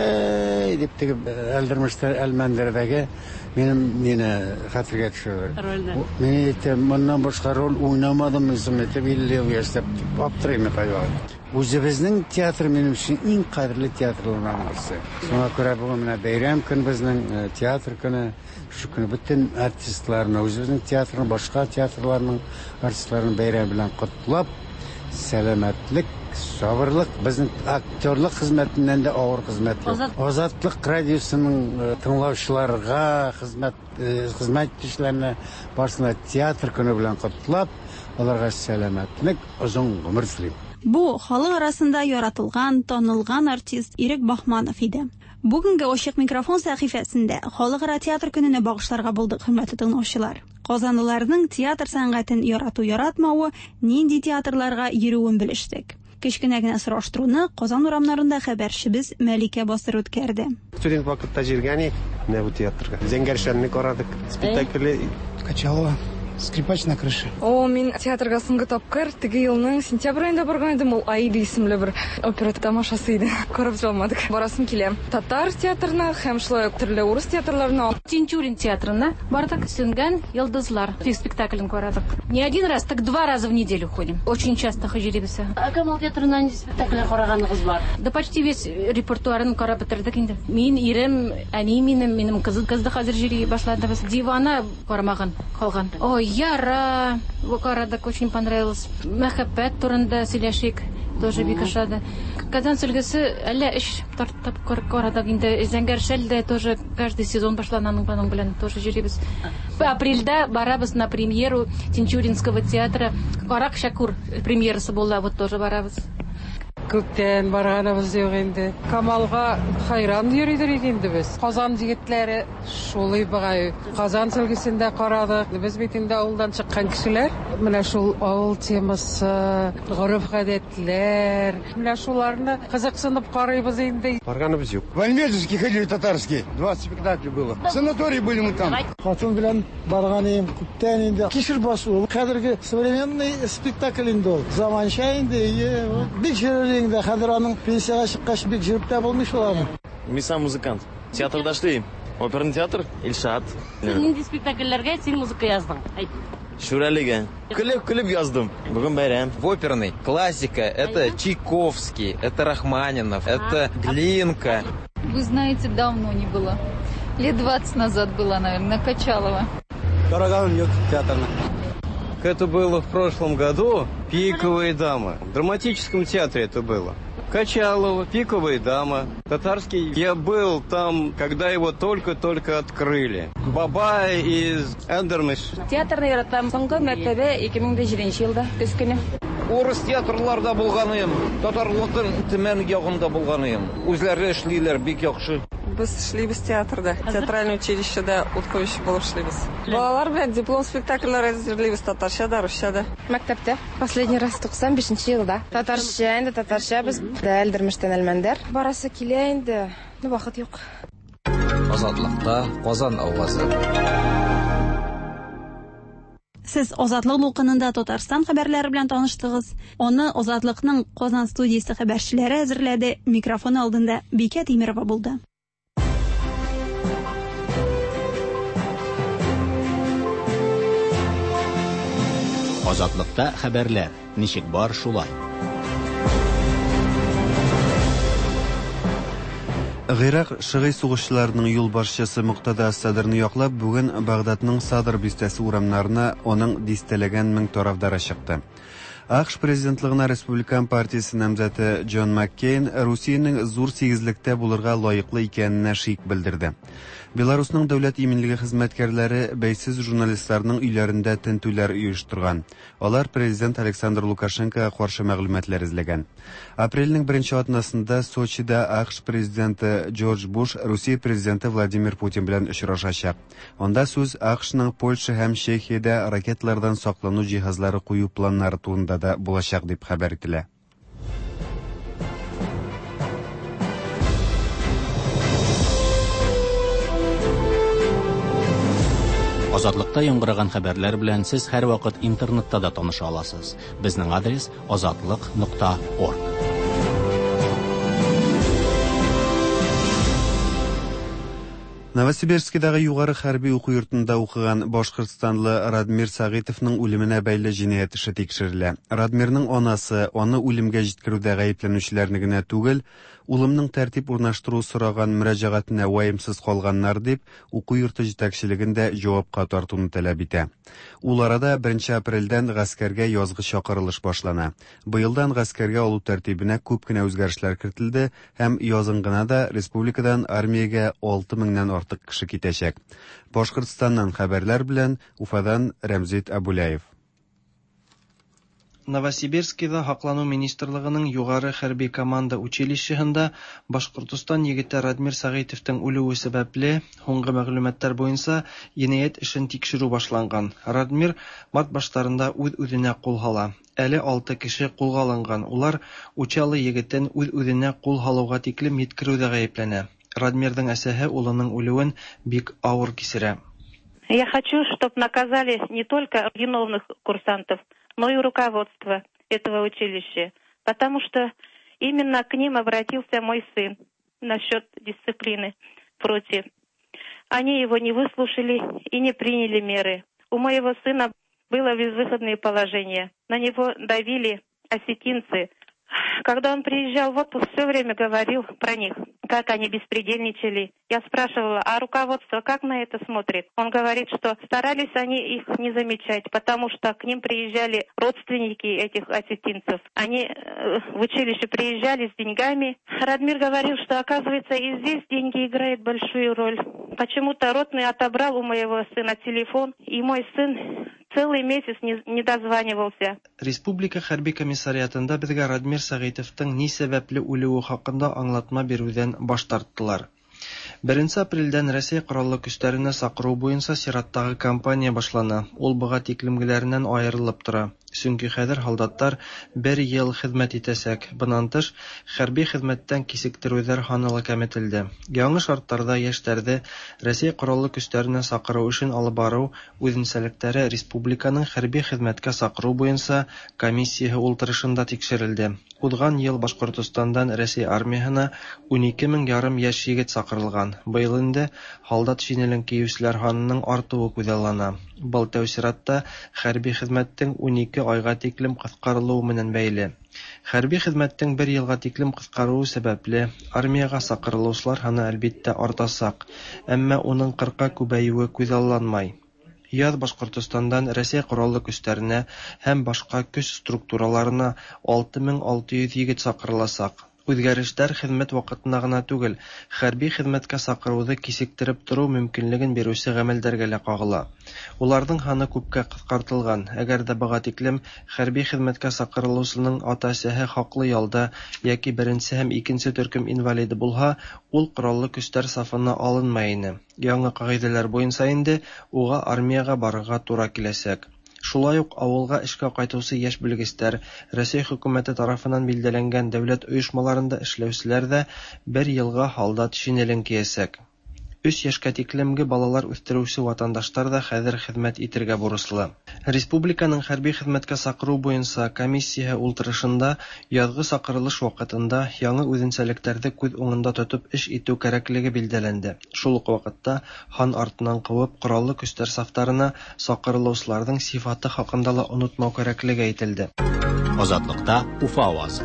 Speaker 22: дип теге Әлдермештәр Әлмәндәрдәге мине хәтергә төшерә. Мин әйтәм, моннан башка роль уйнамадым, үзем әйтеп 50 ел яшәп аптырыйм кайда. Үзебезнең театр минем өчен иң кадерле театрларның берсе. Шуңа күрә бүген менә бәйрәм көн безнең театр көне. Шу көне бөтен артистларны, үзебезнең театрның башка театрларның артистларын бәйрәм белән котлап, сәламәтлек, сабырлык, безнең актерлык хезмәтеннән дә авыр хезмәт. Азатлык радиосының тыңлаучыларга, хезмәттәшләренә барсына театр көне белән котлап, аларга сәламәтлек, озын гомер телим.
Speaker 10: Бу халык арасында яратылган, танылган артист Ирек Бахманов иде. Бүгенге ачык микрофон сәхифәсендә халыкара театр көненә багышларга булдык, хөрмәтле тыңлаучылар. Казанлыларның театр сәнгатен ярату-яратмавы, нинди театрларга йөрүен белештек. Кечкенә генә сораштыруны Казан урамнарында хәбәрчебез Мәликә Басыр үткәрде.
Speaker 23: Студент вакытта җиргәни, менә бу театрга. Зәңгәр шәнне карадык, спектакле
Speaker 24: Качалова.
Speaker 4: Скрипач на крыше.
Speaker 5: Мин театрга соңгы тапкыр теге елның сентябрь айында барган идем. Ул Аида исемле бер опера тамашасы иде. Карап җалмадык. Барасым килә. Татар театрына һәм шулай ук төрле урыс театрларына.
Speaker 9: Тинчурин театрына бардык. Сүнгән йолдызлар спектаклен карадык. Не один раз, так 2 раза в неделю ходим. Очень часто ходибез. Камал театрына спектакль караганыгыз бар. Да почти весь репертуарын карап бетердек инде. Мин ирем, әни минем кызды хәзер җыри башладыгыз. Дивана кармаган калган. Яра, карадык, очень понравилось. Мәхәббәт турында сөйләшик, тоже бик ошады. Казан сөлгесе әллә эш тартып карадык инде. Зәңгәр шәлдә тоже каждый сезон башлананың белән тоже җырибез. Апрельдә барабыз на премьеру Тинчуринского театра. Карак Шакур премьерасы булды, вот тоже барабыз.
Speaker 19: Күптән барганыбыз юк инде. Камалга хайран йөридер инде без. Казан җегетләре шулай бугай. Казан сөлгесендә карадык. Без бит инде авылдан чыккан кешеләр. Менә шул авыл темасы, гореф-гадәтләр, менә шуларны кызыксынып карыйбыз инде.
Speaker 4: Барганыбыз юк. В Альмедовске ходили татарские. 20 спектаклей было. В санатории были мы там. Хатын белән барганым күптән инде. Кишер басу. Хәзерге современный спектакль инде ул. Заманча инде. Бик инде хәзер аның пенсияга чыккач бик җиреп тә булмый шуларны.
Speaker 23: Мин сам музыкант. Театрда эшлим. Оперный театр Илшат.
Speaker 9: Нинди спектакльләргә син музыка яздың? Әйт.
Speaker 23: Шүрәлегә. Клип яздым. Бүген бәйрәм.
Speaker 24: В оперной классика это Чайковский, это Рахманинов, это Глинка.
Speaker 25: Вы знаете, давно не было. Лет 20 назад была, наверное, на Качалова.
Speaker 4: Караган yok театрна.
Speaker 23: Это было в прошлом году. «Пиковые дамы». В драматическом театре это было. Качалова, «Пиковая дама». Татарский. Я был там, когда его только-только открыли. Бабай из Эндермиш.
Speaker 5: Театрны яратам. Соңгы мәртәбә 2007 елда төскене.
Speaker 24: Урыс театрларда булганым, татарлыкның төмән ягында булганым. Үзләре эшлиләр бик яхшы.
Speaker 19: Без эшлибез театрда, театральное училищеда укытучы булып эшлибез. Балалар белән диплом спектакльләр әзерлибез татарчада, русчада.
Speaker 5: Мәктәптә последний раз 95 елда. Татарча без дәлдермештән әлмәндәр. Барасы килә инде. Вакыт юк.
Speaker 14: Азатлыкта Казан авазы.
Speaker 10: Сез Азатлык дулкынында Татарстан хәбәрләре белән таныштыгыз. Аны Азатлыкның Казан студиясе хәбәрчеләре әзерләде. Микрофон алдында Бикә Тимерова булды.
Speaker 1: Азатлыкта хәбәрләр. Ничек бар шулай.
Speaker 2: Гыйрак шыгый сугышчыларының юлбашчысы Муктада Садырны яклап, бүген Багдадның Садыр бистәсе урамнарына аның дистәләгән 1000 тарафдары чыкты. АКШ президентлыгына республикан партиясе намзәте Джон Маккейн Русиянең зур сигезлектә булырга лаеклы икәненә шик белдерде. Беларусның дәүләт иминлеге хезмәткәрләре бәйсез журналистларның өйләрендә тентүләр оештырган. Алар президент Александр Лукашенкога каршы мәгълүматлар эзләгән. Апрельнең 1 атнасында Сочида АКШ президенты Джордж Буш Русия президенты Владимир Путин белән очрашачак. Анда сүз АКШның Польша һәм Чехиядә ракетлардан саклану җиһазлары кую планнары турында да булачак дип хәбәр ителә.
Speaker 1: Азатлыкта яңгыраган хәбәрләр белән сез һәрвакыт интернетта да таныша аласыз. Безнең адрес azatlyk.org.
Speaker 2: Новосибирскидагы югары хәрби уку йортында укыган Башкортстанлы Радмир Сагитовның үлеменә бәйле җинаять эше тикшерелә. Радмирның анасы аны үлемгә җиткерүдә гаепләнүчеләрне генә түгел, улымның тәртип урнаштыру сораган мөрәҗәгатенә ваемсыз калганнар дип уку йорты җитәкчелегендә җавапка тартуны таләп итә. Ул арада 1 апрельдән гаскәргә язгы чакырылыш башлана. Быелдан гаскәргә алу тәртибенә күп кенә үзгәрешләр кертелде һәм язын гына да республикадан армиягә 6000-нан артык кеше китәчәк. Башкортстаннан хәбәрләр белән Уфадан Рәмзит Абуляев.
Speaker 26: Новосибирскида Хаклану министрлыгының югары хәрби команда училищеһында Башкортстан егете Радмир Сагитовтың үлүе сәбәпле һуңгы мәгълүматлар буенча җинаять эшен тикшерү башланган. Радмир март башларында үз-үзенә кул һала. Әле 6 кеше кулга алынган. Улар учалы егетен үз-үзенә кул һалуга тиклем yetkерүдә гаепләнә. Радмирның әсәһе улының үлүен бик авыр кисерә.
Speaker 6: Я хочу, чтобы наказали не только виновных курсантов, но и руководство этого училища, потому что именно к ним обратился мой сын насчет дисциплины против. Они его не выслушали и не приняли меры. У моего сына было безвыходное положение. На него давили осетинцы. Когда он приезжал в отпуск, все время говорил про них, как они беспредельничали. Я спрашивала, а руководство как на это смотрит? Он говорит, что старались они их не замечать, потому что к ним приезжали родственники этих осетинцев. Они в училище приезжали с деньгами. Радмир говорил, что, оказывается, и здесь деньги играют большую роль. Почему-то ротный отобрал у моего сына телефон, и мой сын целый месяц не дозванивался.
Speaker 26: Республика хәрби комиссариатында безгә Радмир Сәгыйтовтың ни сәбәпле үлүе хакында аңлатма бирүдән баш тарттылар. 1 апрельдән Россия кораллы көчләренә сакыру буенча сираттагы кампания башлана. Ул быга тиклемгеләреннән аерылып тора. Чөнки хәзер солдаттар 1 ел хезмәт итәсәк. Бунан тыш, хәрби хезмәттән кисектерүләр саны кәметелде. Яңа шартларда яшьләрне Россия кораллы көчләренә сакыру өчен алып бару үзенчәлекләре республиканың хәрби хезмәткә сакыру буенча комиссия ултырышында тикшерелде. Узган ел Башкортостандан Россия армиясына 12,5 яшь егет сакырылган. Быел инде солдат шинелен киючеләр санының артуы күзаллана. Бу тәүсиратта хәрби хезмәттең 12 айга тиклем кыскарылуы менән бәйле. Хәрби хезмәттең 1 елга тиклем кыскаруы сәбәпле армияга сакырылучылар саны әлбәттә артачак, әмма уның 40-ка күбәюе күзалланмай. Яз Башкортостандан Россия кораллы көчләренә һәм башка көч структураларына 6600 егет сакырылачак. Үзгәрешләр хезмәт вакытына гына түгел, хәрби хезмәткә сакыруды кисектереп тору мөмкинлеген бирүче гамәлдәргә дә кагыла. Уларның саны күпкә кыскартылган. Әгәр дә быга тиклем хәрби хезмәткә сакырылучының ата-әсәһе хаклы ялда яки 1-нче һәм 2-нче төркем инвалиды булса, ул кораллы көчләр сафына алынмай ине. Яңа кагыйдәләр буенча инде уга армияга барырга туры киләчәк. Шулай ук авылга эшкә кайтучы яшь белгечләр, Россия хөкүмәте тарафыннан билдәләнгән дәүләт оешмаларында эшләүчеләр дә 1 елга солдат шинелен киесәк. 3 яшькә тиклемге балалар үстерүче ватандашлар да хәзер хезмәт итәргә бурычлы. Республиканың хәрби хезмәткә сакыру буенча комиссия ултырышында язгы сакырылыш вакытында яңа үзенчәлекләрне күз уңында тотып эш итү кирәклеге билдәләнде. Шул ук вакытта хан артыннан куып кораллы көчләр сафтарына сакырылучыларның сифаты хакында ла онытмау кирәклеге әйтелде.
Speaker 1: Азатлыкта Уфа авазы.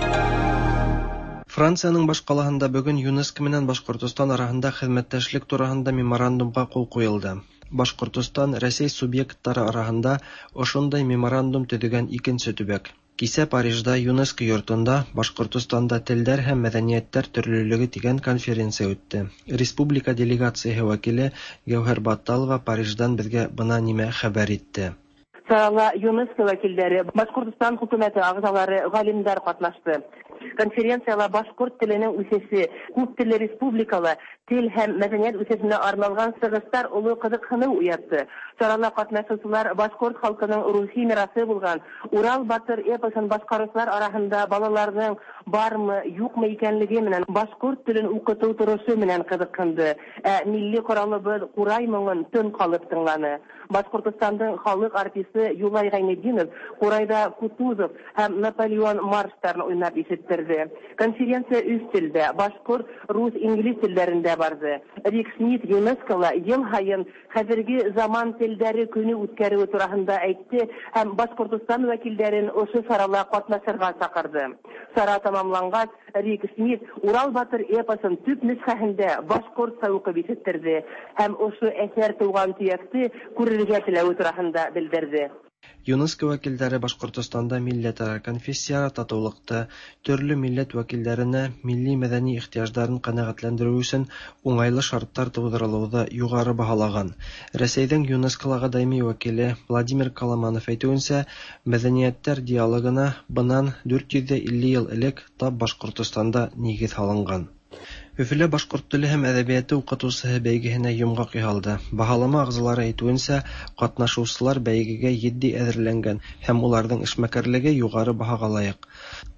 Speaker 26: Франциянең баш калаһында бүген ЮНЕСКО менән Башкортостан арасында хезмәттәшлек турында меморандумга кул куелды. Башкортостан Россия субъектлары арасында ошондай меморандум төзегән икенче төбәк. Кисә Парижда ЮНЕСКО йортында Башкортостанда телләр һәм мәдәнияттәр төрлелеге дигән конференция үтте. Республика делегациясе вәкиле Гәүһәр Батталова Париждан безгә бына нимә хәбәр итте.
Speaker 7: Сала ЮНЕСКО вәкилләре, Башкортстан хөкүмәте агзалары, галимнәр катнашты. Конференцияла башкорт теленең үсеше, күп телле республикала тел һәм мәдәният үсешенә арналган сыгыштар улы кызыксыну уятты. Сарала катнашучылар башкорт халкының рухи мирасы булган Урал батыр эпосын башкаручылар арасында балаларның бармы, юкмы икәнлеге менән башкорт телен укыту торышы менән кызыксынды. Милли коралыбыз Курай моңын төн калып тыңланы. Башкортостандың халык артисты Юлай Гайнетдинов Курайда Кутузов һәм Наполеон марштарын уйнап ишеттерде. Конференция үз телдә, башкорт, рус, инглиз телләрендә барды. Рикснит ЮНЕСКО ел һайын хәзерге заман телдәре көне үткәрү турында әйтте һәм Башкортостан вәкилләрен ошо сарала катнашырга чакырды. Сара тамамлангач, Рикснит Урал батыр эпосын төп нөсхәһендә башкорт савыгы ишеттерде һәм ошо әсәр туган төякте күрергә теләү турында белдерде.
Speaker 26: ЮНЕСКО вәкилләре Башкортостанда милләтара конфессияра татулыкта төрле милләт вәкилләренә милли мәдәни ихтыяҗларын канәгатьләндерү өчен уңайлы шартлар тудырылуды югары баһалаган. Рәсәйдән ЮНЕСКОга даими вәкиле Владимир Коломанов әйтүенчә, мәдәнияттәр диалогына бынан 450 ел элек тап Башкортостанда нигез салынган. Өфелә башкорт теле һәм әдәбияты укытучысы бәйгеһенә йомгак яһалды. Баһалама агзалары әйтүенчә, катнашучылар бәйгегә 7 әзерләнгән һәм уларның эшмәкәрлеге югары баһага лаек.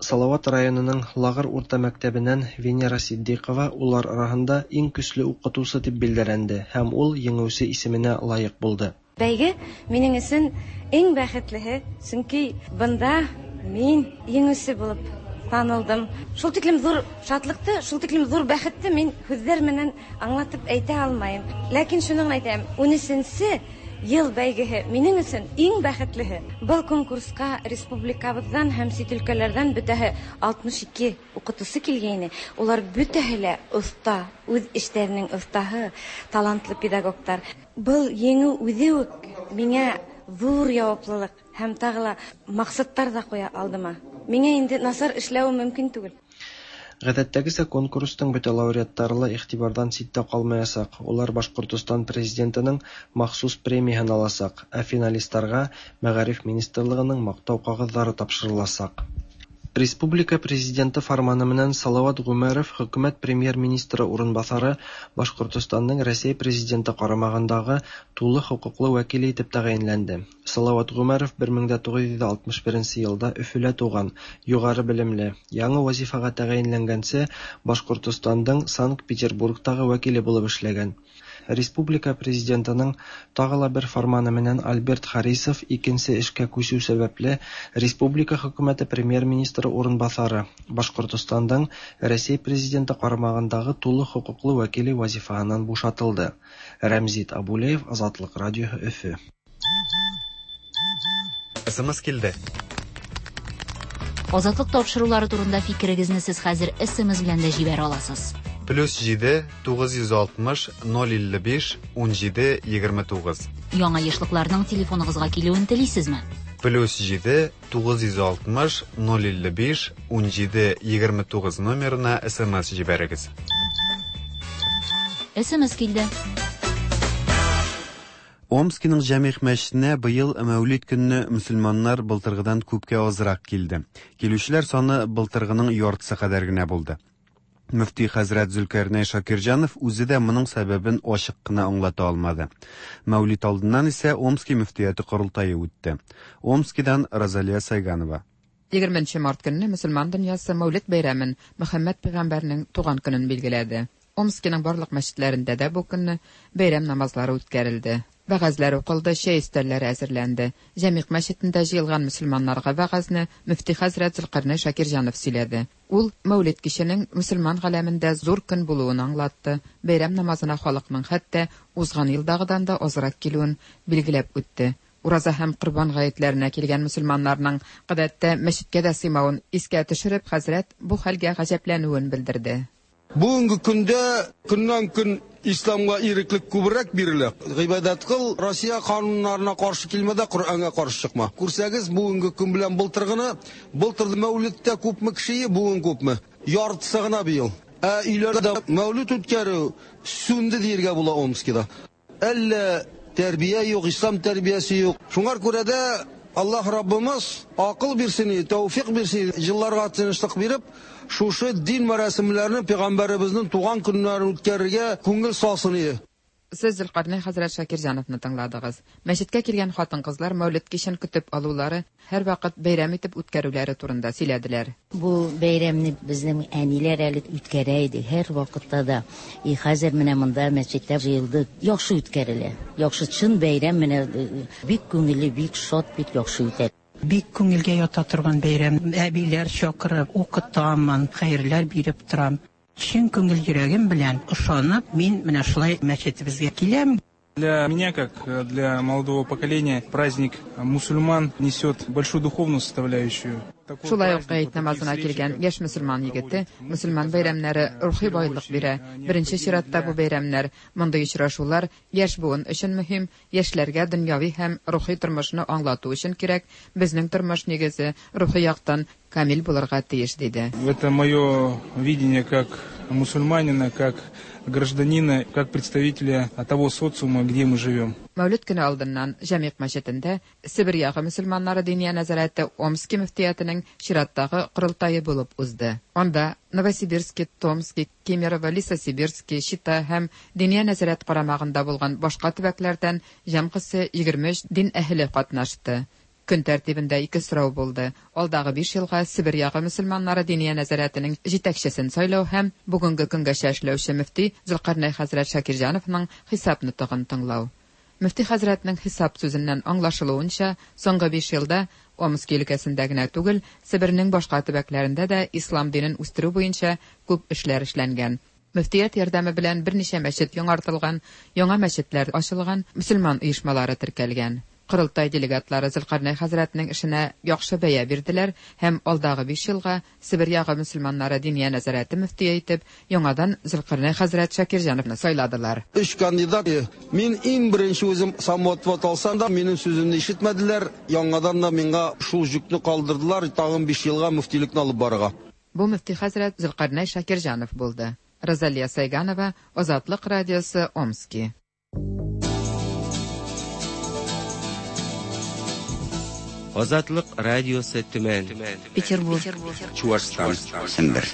Speaker 26: Салават районының Лагыр урта мәктәбенән Венера Сиддиқова улар арасында иң көчле укытучы дип билгеләнде һәм ул еңүче исеменә лаек булды.
Speaker 8: Бәйге минең өчен иң бәхетлеһе, чөнки бында мин еңүче булып танылдым. Шул тиклем зур шатлыкты, шул тиклем зур бәхетте мин сүзләр менән аңлатып әйтә алмаем. Ләкин шуның әйтәм, 13нче ел бәйгеһе минең өчен иң бәхетлеһе. Был конкурска республикабыздан һәм чит өлкәләрдән бөтәһе 62 укытучы килгәйне. Улар бөтәһе лә оста, үз эшләренең остаһы, талантлы педагогтар. Был еңү үзе үк миңа зур яуаплылык һәм тагыла максаттар да куя алдыма. Миңа инде насар эшләү мөмкин түгел.
Speaker 26: Гадәттәгесә конкурстың бөтә лауреаттары игътибардан ситтә калмаячак. Улар Башкортстан президентының махсус премиясын алачак, ә финалистларга Мәгариф министрлыгының мактау кагызлары тапшырылачак. Республика президенты фарманы менән Салават Гумәров хөкүмәт премьер-министры урынбасары Башкортстанның Россия президенты карамагындагы тулы хукуклы вәкиле итеп тәгаенләнде. Салават Гумәров 1961 елда Өфөлә туган, югары белемле. Яңа вазифага тәгаенләнгәнче Башкортстанның Санкт-Петербургтагы вәкиле булып эшләгән. Республика президентының тагыла бер фарманы менән Альберт Харисов икенче эшкә күчү сәбәпле республика хөкүмәте премьер-министры урынбасары Башкортстанның Россия президенты карамагындагы тулы хукуклы вәкиле вазифаһыннан бушатылды. Рәмзит Абулеев, Азатлык радиоһы, Өфө.
Speaker 2: СМС килде.
Speaker 3: Азатлык тапшырулары турында фикерегезне сез хәзер СМС белән дә җибәрә аласыз.
Speaker 2: +7 960 055 17 29.
Speaker 3: Яңа яшьлекләрнең телефоныгызга килүен телисезме?
Speaker 2: +7 960 055 17 29 номерына СМС җибәрегез.
Speaker 3: СМС килде.
Speaker 2: Омскиның Җәмигъ мәчетенә быел Мәүлид көнне мөселманнар былтыргыдан күпкә азрак килде. Килүчеләр саны былтыргының яртысы кадәр генә булды. Мөфти хәзрәт Зөлкарнәй Шакирҗанов үзе дә моның сәбәбен ачык кына аңлата алмады. Мәүлид алдыннан исә Омский мөфтияте корылтайы үтте. Омскидан Розалия Сайганова.
Speaker 11: 20 март көнне мөселман дөньясы Мәүлид бәйрәмен Мөхәммәд пәйгамбәрнең туган көнен билгеләде. Омскиның барлык мәчетләрендә дә бу көнне бәйрәм намазлары үткәрелде. Вәгазьләр укылды, чәй өстәлләре әзерләнде. Җәмигъ мәчетендә җыелган мөселманнарга вәгазьне мөфти хәзрәт Зөлкарнәй Шакирҗанов сөйләде. Ул Мәүлид киченең мөселман галәмендә зур көн булуын аңлатты. Бәйрәм намазына халыкның хәтта узган елдагыдан да азрак килүен билгеләп үтте. Ураза һәм Корбан гаетләренә килгән мөселманнарның гадәттә мәчеткә дә сыймавын искә төшереп, хәзрәт бу хәлгә гаҗәпләнүен белдерде.
Speaker 12: Бүгенге көндә көннән-көн исламга иреклек күбрәк бирелә. Гыйбадат кыл, Россия кануннарына каршы килмә дә, Коръанга каршы чыкма. Күрсәгез, бүгенге көн белән былтыргыны, былтыр Мәүлидтә күпме кеше, бүген күпме? Яртысы гына быел. Өйләрдә Мәүлид үткәрү сүнде диергә була Омскида. Әллә тәрбия юк, ислам тәрбиясе юк. Шуңар күрә дә Аллаһ Раббымыз акыл бирсен, тәүфик бирсен, җилларга тынычлык биреп, шушы дин мәрәсемләрне пәйгамбәребезнең туган көннәрен үткәрергә күңел салсын.
Speaker 11: Сез Зөлкарнәй хәзрәт Шакирҗановны тыңладыгыз. Мәчеткә килгән хатын-кызлар Мәүлид кичен көтеп алулары, һәр вакыт бәйрәм итеп үткәрүләре турында сөйләделәр.
Speaker 13: Бу бәйрәмне безнең әниләр әле үткәрә иде, һәр вакытта да. Хәзер менә монда мәчеттә җыелды, яхшы үткәрелә. Яхшы чын бәйрәм менә бик күңелле, бик шат, бик яхшы үтә.
Speaker 15: Бик күңелгә ята торган бәйрәм. Әбиләр чакырып, укытамын, хәерләр биреп торам. Чын күңел йөрәгем белән ышанып, мин менә шулай мәчетебезгә киләм.
Speaker 16: Для меня, как для молодого поколения, праздник мусульман несет большую духовную составляющую.
Speaker 11: Шулай ук Гайд намазына килгән яшь мөселман егете, мөселман бәйрәмнәре рухи байлык бирә. Беренче чиратта бу бәйрәмнәр, мондый очрашулар яшь буын өчен мөһим, яшьләргә дөньяви һәм рухи тормышны аңлату өчен кирәк. Безнең тормыш нигезе рухи яктан камил булырга тиеш, диде.
Speaker 16: Это мое видение как мусульманина, как гражданина, как представителя того социума, где мы живем.
Speaker 11: Мәүлид көне алдыннан Җәмигъ мәчетендә Сибир ягы мөселманнары диния нәзарәте Омский мөфтиятының чираттагы корылтайы булып узды. Анда Новосибирский, Томский, Кемерово, Лисосибирский, Чита һәм диния нәзарәт карамагында булган башка төбәкләрдән җәмгысе 23 дин әһеле катнашты. Көн тәртибендә 2 сорау булды. Алдагы 5 елга Сибир ягы мөселманнары диния нәзарәтенең җитәкчесен сайлау һәм бүгенге көнгәчә эшләүче мөфти Зөлкарнәй хәзрәт Шакирҗановның хисап нутыгын тыңлау. Мөфти хәзрәтнең хисап сүзеннән аңлашылуынча, соңгы 5 елда Омск өлкәсендә генә түгел, Сибирның башка төбәкләрендә дә ислам динен үстерү буенча күп эшләр эшләнгән. Мөфтият ярдәме белән берничә мәчет яңартылган, яңа мәчетләр ачылган, мөселман оешмалары теркәлгән. Кырылтай делегатлары Зөлкарнәй хәзрәтнең эшенә яхшы бәя бирделәр һәм алдагы 5 елга Сибир ягы мөселманнары диния нәзарәте мөфтие итеп, яңадан Зөлкарнәй хәзрәт Шакирҗановны сайладылар.
Speaker 12: 3 кандидат. Мин иң беренче үзем самотват алсам да, минем сүземне ишетмәделәр. Яңадан да миңа шул жүкне калдырдылар, тагын 5 елга мөфтилекне алып барырга.
Speaker 11: Бу мөфти хәзрәт Зөлкарнәй Шакирҗанов булды. Розалия Сайганова, Азатлык радиосы, Омски.
Speaker 9: Азатлык радиосы, Төмән.
Speaker 3: Петербург.
Speaker 9: Чувашстан. Сендер.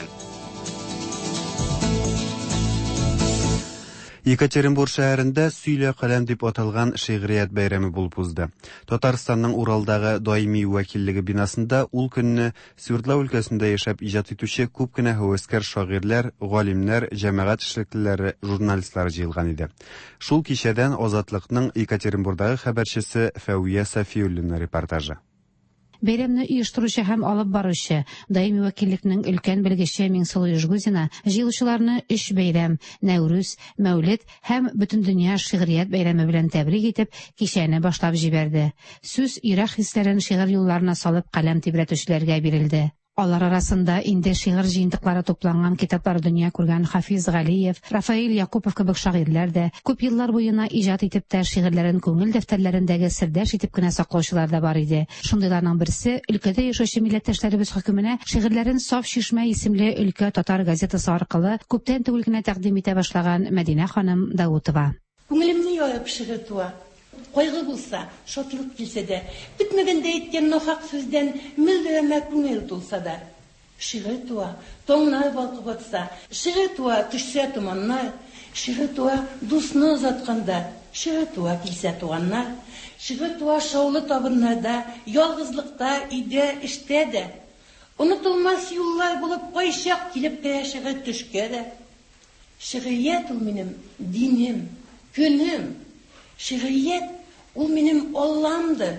Speaker 2: Екатеринбург шәһәрендә Сөйлә каләм дип аталган шигърият бәйрәме булып узды. Татарстанның Уралдагы даими вәкиллеге бинасында ул көнне Свердлов өлкәсендә яшәп иҗат итүче күп кенә һәвәскәр шагыйрьләр, галимнәр, җәмәгать эшлеклеләре, журналистлар җыелган иде. Шул кичәдән Азатлыкның Екатеринбургдагы хәбәрчесе Фәвия Сафиуллина репортажы.
Speaker 17: Бәйрәмне оештыручы һәм алып баручы даими вәкиллекнең өлкән белгече Миңсылу Ишгузина җыелучыларны 3 бәйрәм Нәүрүз, Мәүлид һәм Бөтендөнья шигърият бәйрәме белән тәбрик итеп кичәне башлап җибәрде. Сүз йөрәк хисләрен шигырь юлларына салып каләм тибрәтүчеләргә бирелде. Алар арасында инде шигырь җыентыклары тупланган китаплар дөнья күргән Хафиз Галиев, Рафаил Якупов кебек шагыйрьләр дә, күп еллар буена иҗат итеп тә шигырьләрен күңел дәфтәрләрендәге сердәш итеп кенә саклаучылар да бар иде. Шундыйларның берсе өлкәдә яшәүче милләттәшләребез хөкеменә шигырьләрен Саф Чишмә исемле өлкә татар газетасы аркылы күптән түгел генә тәкъдим итә башлаган Мәдинә ханым Даутова.
Speaker 18: Күңелемне яеп шигырь туа. Кайгы булса, шатлык килсә дә, битмәгәндә әйткән нахак сүздән мөлдерәмә күңел тулса да. Шигырь туа, таңнар балкып атса, шигырь туа төшсә томаннар, шигырь туа дусны озатканда, шигырь туа килсә туганнар, шигырь туа шаулы табыннарда, ялгызлыкта, өйдә, эштә дә. Онытылмас юллар булып кайчак килеп тә шигырь төшкә дә. Шигърият ул минем динем, көнем. Шигърият ул минем Алламдыр.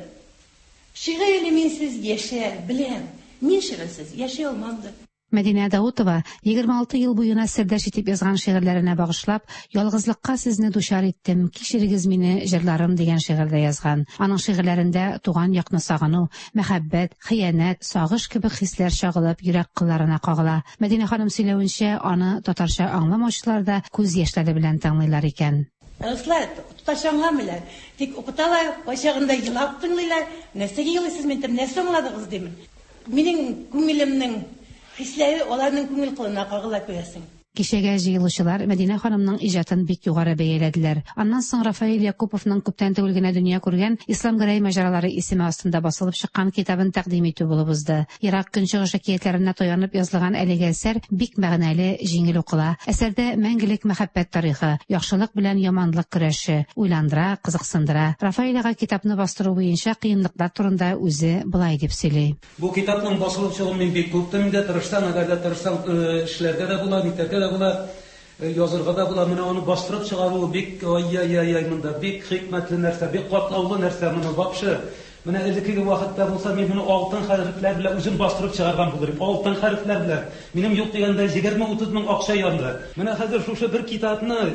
Speaker 18: Шигырь минсез яшәр, беләм. Мин шигырьсез яшәй алмамдыр.
Speaker 17: Мәдинә Даутова 26 ел буена сердәш итеп язган шигырьләренә багышлап, ялгызлыкка сезне дучар иттем, кичерегез мине җырларым дигән шигырьдә язган. Аның шигырьләрендә туган якны сагыну, мәхәббәт, хыянәт, сагыш кебек хисләр чагылып, йөрәк кылларына кагыла. Мәдинә ханым сөйләвенчә, аны татарча аңламаучылар да күз яшьләре белән тыңлыйлар икән.
Speaker 18: Руслар, туташаңамылар. Тик укыталар, кайчагында елап тыңлыйлар. Нәрсәгә елыйсыз, мен нәрсә аңладыгыз димен. Минем күңелемнең хисләре аларның күңел кылына кагыла күрәсең.
Speaker 17: Кичәгә җыелучылар Мәдинә ханымның иҗатын бик югары бәяләделәр. Аннан соң Рафаил Якуповның күптән түгел генә дөнья күргән Ислам Гәрәй маҗаралары исеме астында басылып чыккан китабын тәкъдим итү булып узды. Ирак көнчыгыш хикәятләренә таянып язылган әлеге әсәр бик мәгънәле, җиңел укыла. Әсәрдә мәңгелек мәхәббәт тарихы, яхшылык белән яманлык көрәше уйландыра, кызыксындыра. Рафаилга китапны бастыру буенча кыенлыклар турында үзе былай дип сөйли.
Speaker 20: Бу китапның басылып чыгуы мин бик күптем дә тырыштым, әгәр дә тырышсам эшләрдә дә була, мектәптә дә була, язырга да була. Менә аны бастырып чыгару бик ай монда бик хикмәтле нәрсә, бик катлаулы нәрсә. Моны вакшы менә элекке вакытта булса, мин моны алтын хәрефләр белән үзем бастырып чыгарган булырым. Алтын хәрефләр белән. Минем юк дигәндә 20-30 мең акча янды. Менә хәзер шушы бер китапны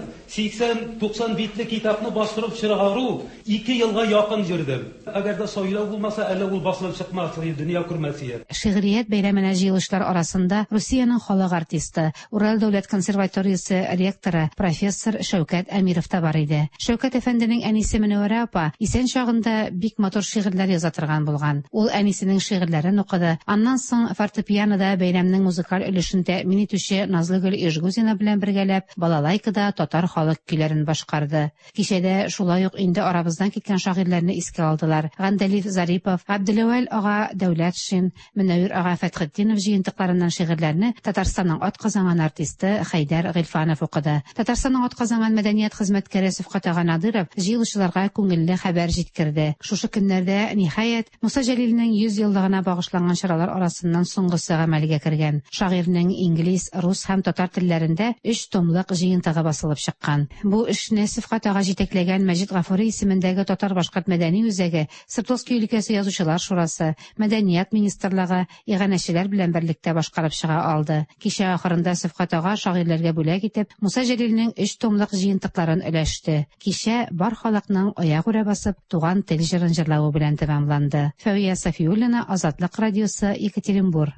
Speaker 20: 80-90 битле китапны бастырып чыгару 2 елга якын җирдем. Әгәр дә сайлау булмаса, әле ул басылып чыкмас, дөнья күрмәсе.
Speaker 17: Шигърият бәйрәменә җыелышлар арасында Русиянең халык артисты, Урал дәүләт консерваториясе ректоры профессор Шәүкәт Әмиров та бар иде. Шәүкәт әфәнденең әнисе Менәүрә апа исән чагында бик матур шигырьләр яза торган булган. Ул әнисенең шигырьләрен укыды. Аннан соң фортепианода бәйрәмнең музыкаль өлешен тәэмин итүче Назлыгөл Ишгузина белән бергәләп балалайкада татар халык көйләрен башкарды. Кичәдә шулай ук инде арабыздан киткән шагыйрьләрне искә алдылар. Гандалиф Зарипов, Абдуллавел ага Дәүләтшин, Менәүр ага Фәтхетдинов җыентыкларыннан шигырьләрне Татарстанның атказанган артисты Хайдар Гыйльфанов укыды. Татарстанның атказанган мәдәният хезмәткәре Сифкат ага Надыров җыелучыларга күңелле хәбәр җиткерде. Шушы көннәрдә ниһаять, Муса Җәлилнең 100 еллыгына багышланган чаралар арасыннан соңгысы гамәлгә кергән. Шагыйрьнең инглиз, рус һәм татар телләрендә 3 томлык җыентыгы басылып чыккан. Бу эшне Сифкат ага җитәкләгән Мәҗит Гафури исемендәге Татар-Башкорт мәдәни үзәге, Свердловский өлкәсе язучылар шурасы, Мәдәният министрлыгы иганәчеләр белән берлектә башкарып чыга алды. Кичә ахырында Сифкат ага шагыйрьләргә бүләк итеп Муса Җәлилнең 3 томлык җыентыкларын өләште. Кичә бар халыкның аягүрә басып туган тел җырын җырлавы белән тәмамланды. Фәвия Сафиуллина, Азатлык радиосы, Екатеринбург.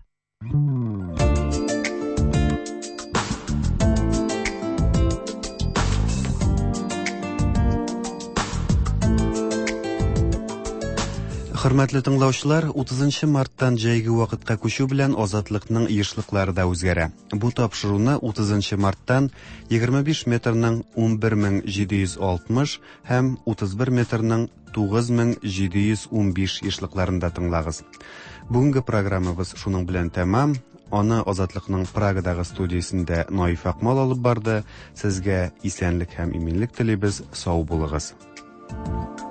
Speaker 2: Хөрмәтле тыңлаучылар, 30 марттан җәйге вакытка күчү белән Азатлыкның йышлыклары да үзгәрә. Бу тапшыруны 30 марттан 25 метрның 11760 һәм 31 метрның 9715 йышлыкларында тыңлагыз. Бүгенге программабыз шуның белән тәмам. Аны Азатлыкның Прагадагы студиясендә Наиф Акмал алып барды. Сезгә исәнлек һәм иминлек телибез. Сау булыгыз.